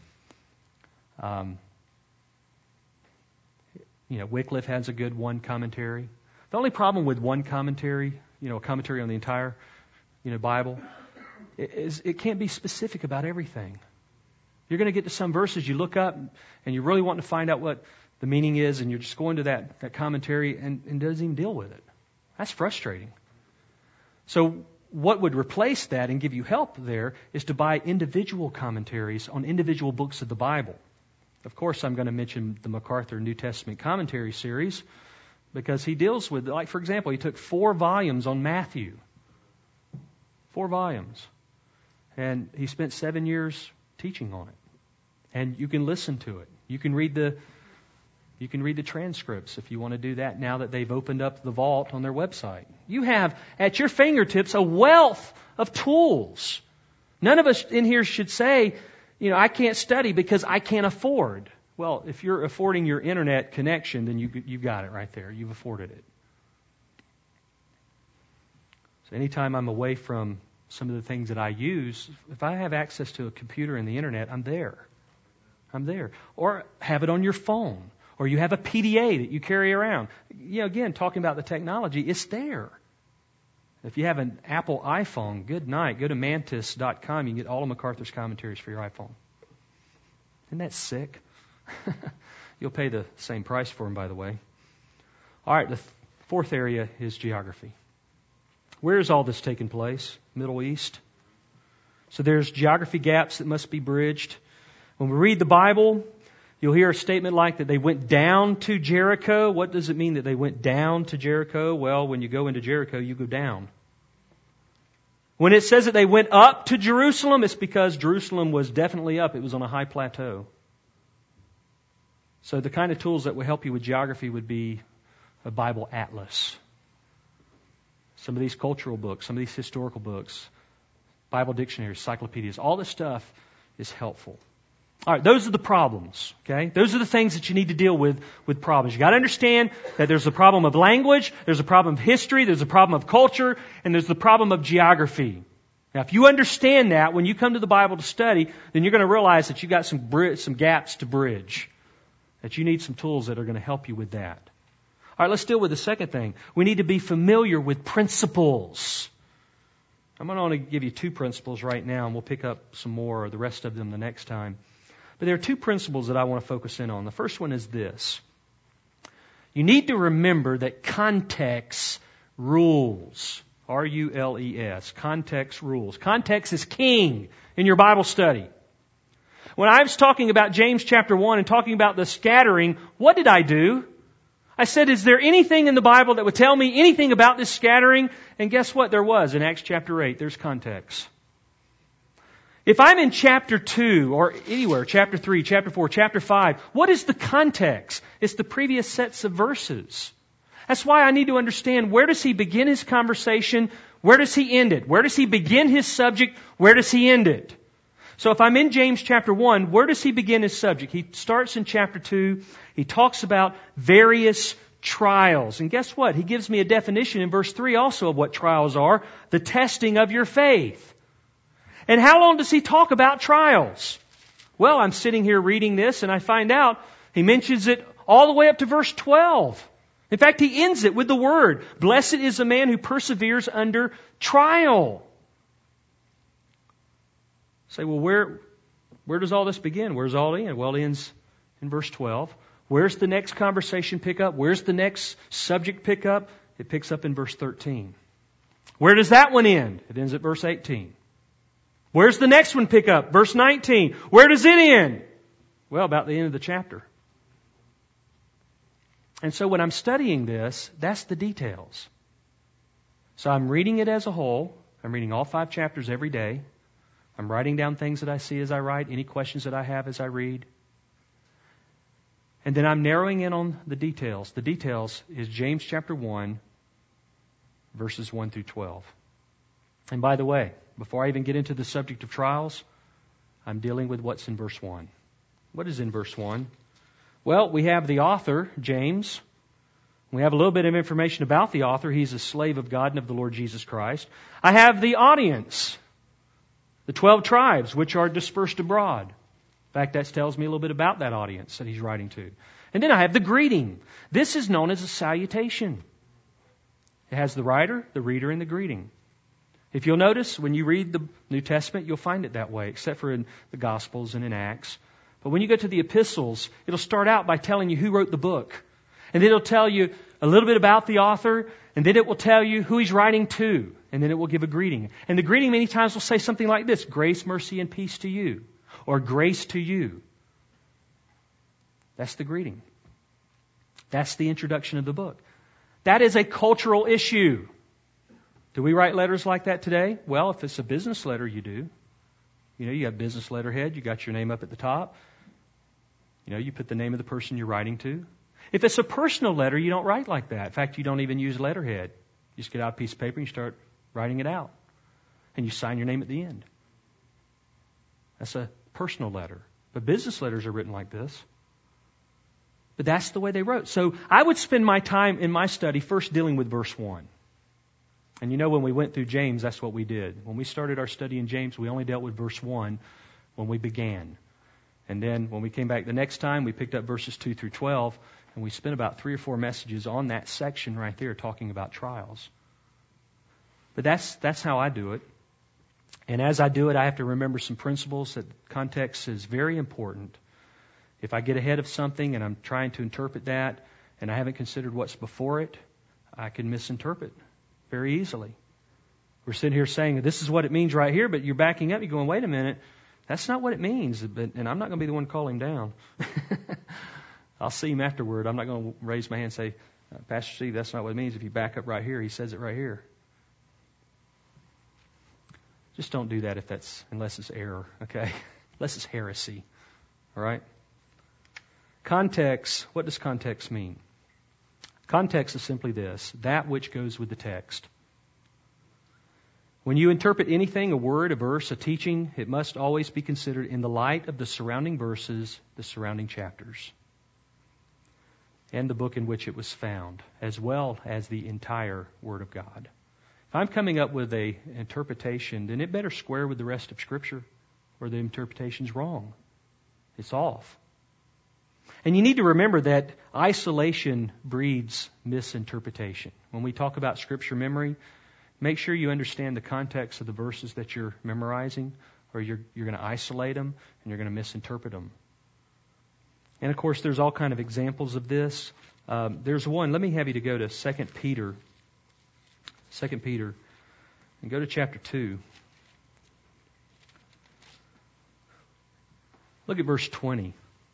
Speaker 1: Wycliffe has a good one commentary. The only problem with one commentary, a commentary on the entire, Bible, is it can't be specific about everything. You're going to get to some verses you look up and you really want to find out what the meaning is, and you're just going to that commentary and doesn't even deal with it. That's frustrating. So what would replace that and give you help there is to buy individual commentaries on individual books of the Bible. Of course, I'm going to mention the MacArthur New Testament Commentary series because he deals with, like, for example, he took 4 volumes on Matthew. 4 volumes. And he spent 7 years teaching on it. And you can listen to it. You can read the transcripts if you want to do that now that they've opened up the vault on their website. You have at your fingertips a wealth of tools. None of us in here should say, I can't study because I can't afford. Well, if you're affording your internet connection, then you've got it right there. You've afforded it. So anytime I'm away from some of the things that I use, if I have access to a computer and the internet, I'm there. Or have it on your phone. Or you have a PDA that you carry around. Again, talking about the technology, it's there. If you have an Apple iPhone, good night. Go to mantis.com. You can get all of MacArthur's commentaries for your iPhone. Isn't that sick? You'll pay the same price for them, by the way. All right, the fourth area is geography. Where is all this taking place? Middle East. So there's geography gaps that must be bridged. When we read the Bible, you'll hear a statement like that they went down to Jericho. What does it mean that they went down to Jericho? Well, when you go into Jericho, you go down. When it says that they went up to Jerusalem, it's because Jerusalem was definitely up. It was on a high plateau. So the kind of tools that will help you with geography would be a Bible atlas. Some of these cultural books, some of these historical books, Bible dictionaries, encyclopedias, all this stuff is helpful. All right, those are the problems, okay? Those are the things that you need to deal with problems. You got to understand that there's a problem of language, there's a problem of history, there's a problem of culture, and there's the problem of geography. Now, if you understand that, when you come to the Bible to study, then you're going to realize that you've got some gaps to bridge, that you need some tools that are going to help you with that. All right, let's deal with the second thing. We need to be familiar with principles. I'm going to only give you 2 principles right now, and we'll pick up some more, or the rest of them the next time. But there are 2 principles that I want to focus in on. The first one is this. You need to remember that context rules. R-U-L-E-S. Context rules. Context is king in your Bible study. When I was talking about James chapter 1 and talking about the scattering, what did I do? I said, is there anything in the Bible that would tell me anything about this scattering? And guess what? There was in Acts chapter 8. There's context. If I'm in chapter 2 or anywhere, chapter 3, chapter 4, chapter 5, what is the context? It's the previous sets of verses. That's why I need to understand, where does he begin his conversation? Where does he end it? Where does he begin his subject? Where does he end it? So if I'm in James chapter 1, where does he begin his subject? He starts in chapter 2. He talks about various trials. And guess what? He gives me a definition in verse 3 also of what trials are. The testing of your faith. And how long does he talk about trials? Well, I'm sitting here reading this and I find out he mentions it all the way up to verse 12. In fact, he ends it with the word, blessed is the man who perseveres under trial. Say, well, where does all this begin? Where's all end? Well, it ends in verse 12. Where's the next conversation pick up? Where's the next subject pick up? It picks up in verse 13. Where does that one end? It ends at verse 18. Where's the next one pick up? Verse 19. Where does it end? Well, about the end of the chapter. And so when I'm studying this, that's the details. So I'm reading it as a whole. I'm reading all 5 chapters every day. I'm writing down things that I see as I write, any questions that I have as I read. And then I'm narrowing in on the details. The details is James chapter 1, verses 1 through 12. And by the way, before I even get into the subject of trials, I'm dealing with what's in verse 1. What is in verse 1? Well, we have the author, James. We have a little bit of information about the author. He's a slave of God and of the Lord Jesus Christ. I have the audience, the 12 tribes which are dispersed abroad. In fact, that tells me a little bit about that audience that he's writing to. And then I have the greeting. This is known as a salutation. It has the writer, the reader, and the greeting. If you'll notice, when you read the New Testament, you'll find it that way, except for in the Gospels and in Acts. But when you go to the epistles, it'll start out by telling you who wrote the book. And then it'll tell you a little bit about the author, and then it will tell you who he's writing to, and then it will give a greeting. And the greeting many times will say something like this, grace, mercy, and peace to you, or grace to you. That's the greeting. That's the introduction of the book. That is a cultural issue. Do we write letters like that today? Well, if it's a business letter, you do. You know, you got business letterhead, you got your name up at the top. You know, you put the name of the person you're writing to. If it's a personal letter, you don't write like that. In fact, you don't even use letterhead. You just get out a piece of paper and you start writing it out. And you sign your name at the end. That's a personal letter. But business letters are written like this. But that's the way they wrote. So I would spend my time in my study first dealing with verse 1. And you know, when we went through James, that's what we did. When we started our study in James, we only dealt with verse 1 when we began. And then when we came back the next time, we picked up verses 2 through 12, and we spent about 3 or 4 messages on that section right there talking about trials. But that's how I do it. And as I do it, I have to remember some principles that context is very important. If I get ahead of something and I'm trying to interpret that, and I haven't considered what's before it, I can misinterpret very easily. We're sitting here saying, this is what it means right here, but you're backing up, you're going, wait a minute, that's not what it means, and I'm not going to be the one to call him down. I'll see him afterward. I'm not going to raise my hand and say, Pastor Steve, that's not what it means. If you back up right here, he says it right here. Just don't do that unless it's error, okay? Unless it's heresy, all right? Context, what does context mean? Context is simply this, that which goes with the text. When you interpret anything, a word, a verse, a teaching, it must always be considered in the light of the surrounding verses, the surrounding chapters, and the book in which it was found, as well as the entire Word of God. If I'm coming up with an interpretation, then it better square with the rest of Scripture, or the interpretation's wrong. It's off. And you need to remember that isolation breeds misinterpretation. When we talk about Scripture memory, make sure you understand the context of the verses that you're memorizing, or you're going to isolate them and you're going to misinterpret them. And of course, there's all kind of examples of this. There's one. Let me have you to go to 2 Peter. 2 Peter, and go to chapter 2. Look at verse 20.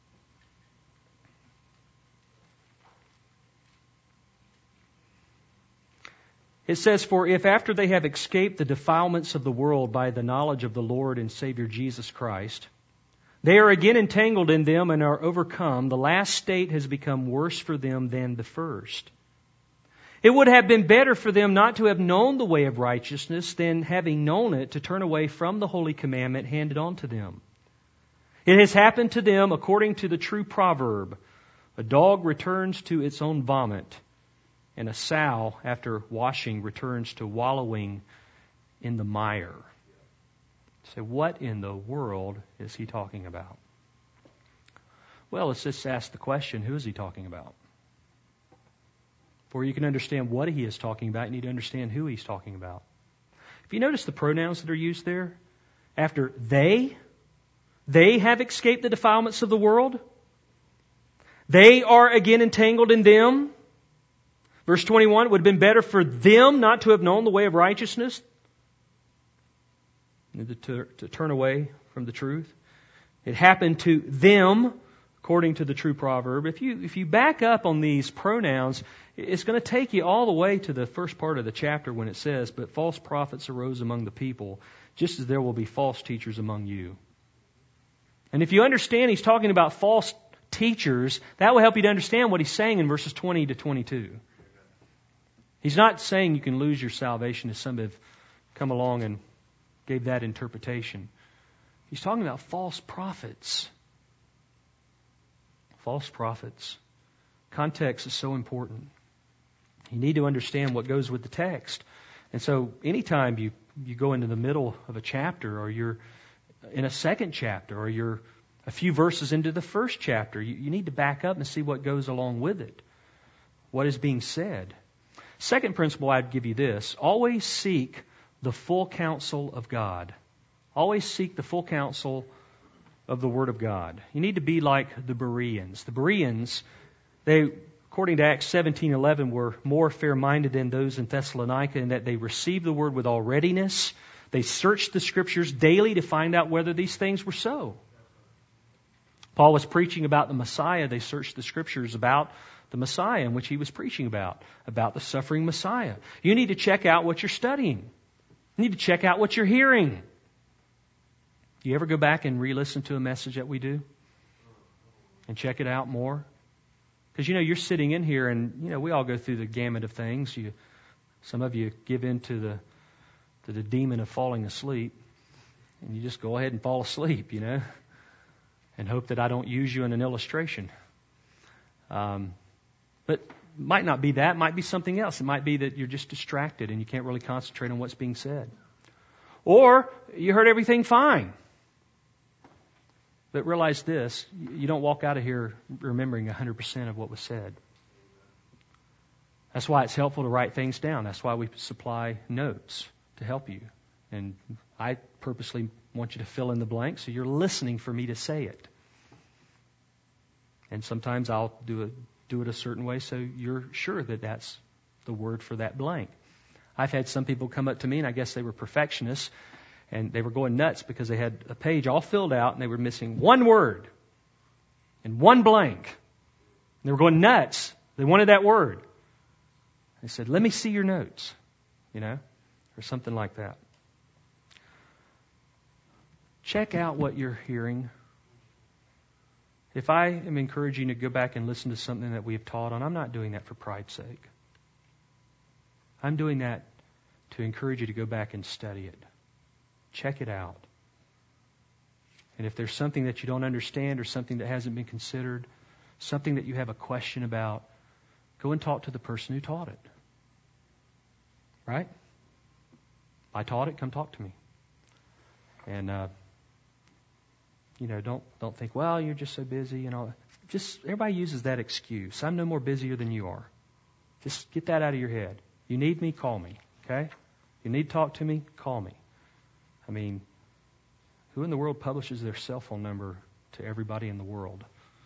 Speaker 1: It says, for if after they have escaped the defilements of the world by the knowledge of the Lord and Savior Jesus Christ, they are again entangled in them and are overcome, the last state has become worse for them than the first. It would have been better for them not to have known the way of righteousness than, having known it, to turn away from the holy commandment handed on to them. It has happened to them according to the true proverb, a dog returns to its own vomit, and a sow, after washing, returns to wallowing in the mire. So what in the world is he talking about? Well, let's just ask the question, who is he talking about? Before you can understand what he is talking about, you need to understand who he's talking about. If you notice the pronouns that are used there, after they have escaped the defilements of the world. They are again entangled in them. Verse 21, it would have been better for them not to have known the way of righteousness, to turn away from the truth. It happened to them, according to the true proverb. If you back up on these pronouns, it's going to take you all the way to the first part of the chapter when it says, "But false prophets arose among the people, just as there will be false teachers among you." And if you understand he's talking about false teachers, that will help you to understand what he's saying in verses 20 to 22. He's not saying you can lose your salvation, as some have come along and gave that interpretation. He's talking about false prophets. False prophets. Context is so important. You need to understand what goes with the text. And so anytime you go into the middle of a chapter, or you're in a second chapter, or you're a few verses into the first chapter, you need to back up and see what goes along with it. What is being said. Second principle, I'd give you this. Always seek the full counsel of God. Always seek the full counsel of the Word of God. You need to be like the Bereans. The Bereans, they, according to Acts 17:11, were more fair-minded than those in Thessalonica in that they received the Word with all readiness. They searched the Scriptures daily to find out whether these things were so. Paul was preaching about the Messiah. They searched the Scriptures about the Messiah in which he was preaching about the suffering Messiah. You need to check out what you're studying. You need to check out what you're hearing. Do you ever go back and re-listen to a message that we do? And check it out more? Because, you're sitting in here and, we all go through the gamut of things. Some of you give in to the demon of falling asleep. And you just go ahead and fall asleep, and hope that I don't use you in an illustration. But it might not be that. It might be something else. It might be that you're just distracted and you can't really concentrate on what's being said. Or you heard everything fine. But realize this, you don't walk out of here remembering 100% of what was said. That's why it's helpful to write things down. That's why we supply notes to help you. And I purposely want you to fill in the blanks so you're listening for me to say it. And sometimes I'll do it a certain way so you're sure that that's the word for that blank. I've had some people come up to me, and I guess they were perfectionists, and they were going nuts because they had a page all filled out and they were missing one word and one blank. And they were going nuts. They wanted that word. I said, "Let me see your notes," or something like that. Check out what you're hearing. If I am encouraging you to go back and listen to something that we have taught on, I'm not doing that for pride's sake. I'm doing that to encourage you to go back and study it. Check it out. And if there's something that you don't understand or something that hasn't been considered, something that you have a question about, go and talk to the person who taught it. Right? I taught it, come talk to me. And don't think, well, you're just so busy and all. Just everybody uses that excuse. I'm no more busier than you are. Just get that out of your head. You need me, call me. Okay? You need to talk to me, call me. I mean, who in the world publishes their cell phone number to everybody in the world?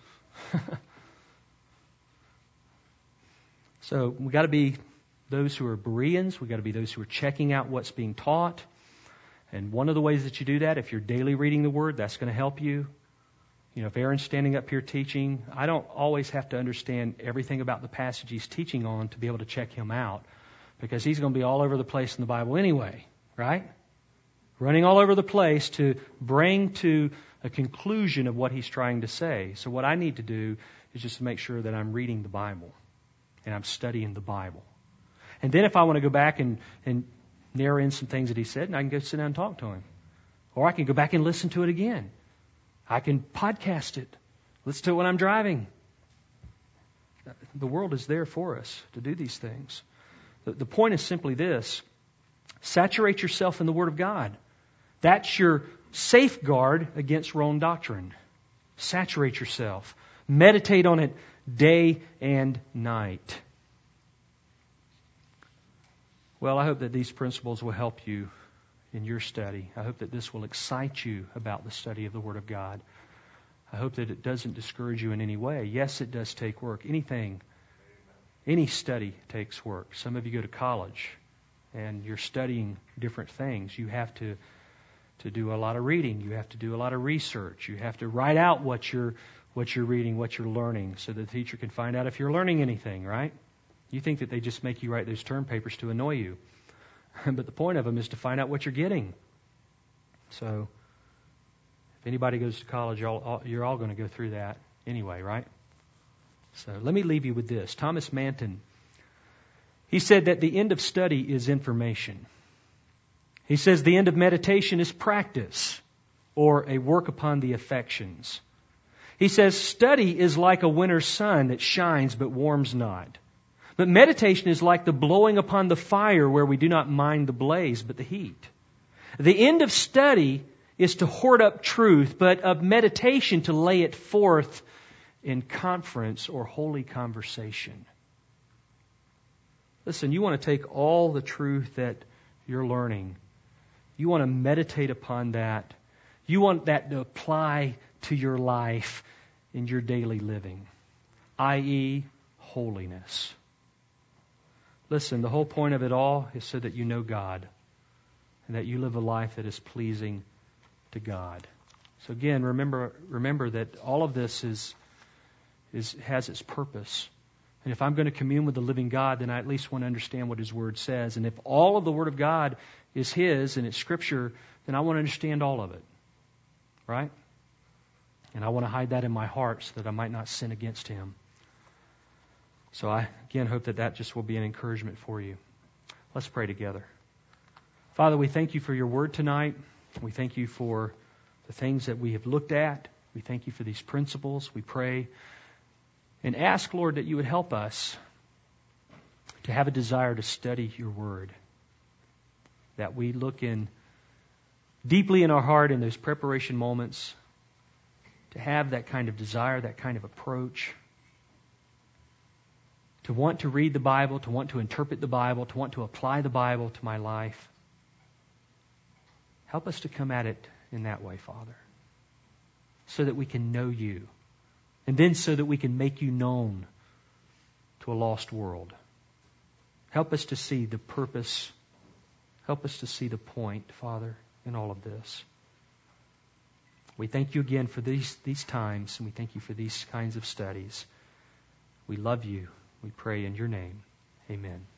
Speaker 1: So we got to be those who are Bereans. We got to be those who are checking out what's being taught. And one of the ways that you do that, if you're daily reading the Word, that's going to help you. If Aaron's standing up here teaching, I don't always have to understand everything about the passage he's teaching on to be able to check him out, because he's going to be all over the place in the Bible anyway, right? Running all over the place to bring to a conclusion of what he's trying to say. So what I need to do is just make sure that I'm reading the Bible and I'm studying the Bible. And then if I want to go back and narrow in some things that he said, and I can go sit down and talk to him. Or I can go back and listen to it again. I can podcast it. Listen to it when I'm driving. The world is there for us to do these things. The point is simply this. Saturate yourself in the Word of God. That's your safeguard against wrong doctrine. Saturate yourself. Meditate on it day and night. Well, I hope that these principles will help you in your study. I hope that this will excite you about the study of the Word of God. I hope that it doesn't discourage you in any way. Yes, it does take work. Any study takes work. Some of you go to college and you're studying different things. You have to do a lot of reading. You have to do a lot of research. You have to write out what you're reading, what you're learning, so the teacher can find out if you're learning anything, right? You think that they just make you write those term papers to annoy you. But the point of them is to find out what you're getting. So, if anybody goes to college, you're all going to go through that anyway, right? So, let me leave you with this. Thomas Manton, he said that the end of study is information. He says the end of meditation is practice, or a work upon the affections. He says study is like a winter's sun that shines but warms not. But meditation is like the blowing upon the fire where we do not mind the blaze but the heat. The end of study is to hoard up truth, but of meditation to lay it forth in conference or holy conversation. Listen, you want to take all the truth that you're learning. You want to meditate upon that. You want that to apply to your life in your daily living, i.e., holiness. Listen, the whole point of it all is so that you know God and that you live a life that is pleasing to God. So again, remember that all of this has its purpose. And if I'm going to commune with the living God, then I at least want to understand what His Word says. And if all of the Word of God is His and it's Scripture, then I want to understand all of it. Right? And I want to hide that in my heart so that I might not sin against Him. So I, again, hope that just will be an encouragement for you. Let's pray together. Father, we thank You for Your Word tonight. We thank You for the things that we have looked at. We thank You for these principles. We pray and ask, Lord, that You would help us to have a desire to study Your Word. That we look in deeply in our heart in those preparation moments to have that kind of desire, that kind of approach, to want to read the Bible, to want to interpret the Bible, to want to apply the Bible to my life. Help us to come at it in that way, Father, so that we can know You, and then so that we can make You known to a lost world. Help us to see the purpose. Help us to see the point, Father, in all of this. We thank You again for these times, and we thank You for these kinds of studies. We love You. We pray in Your name. Amen.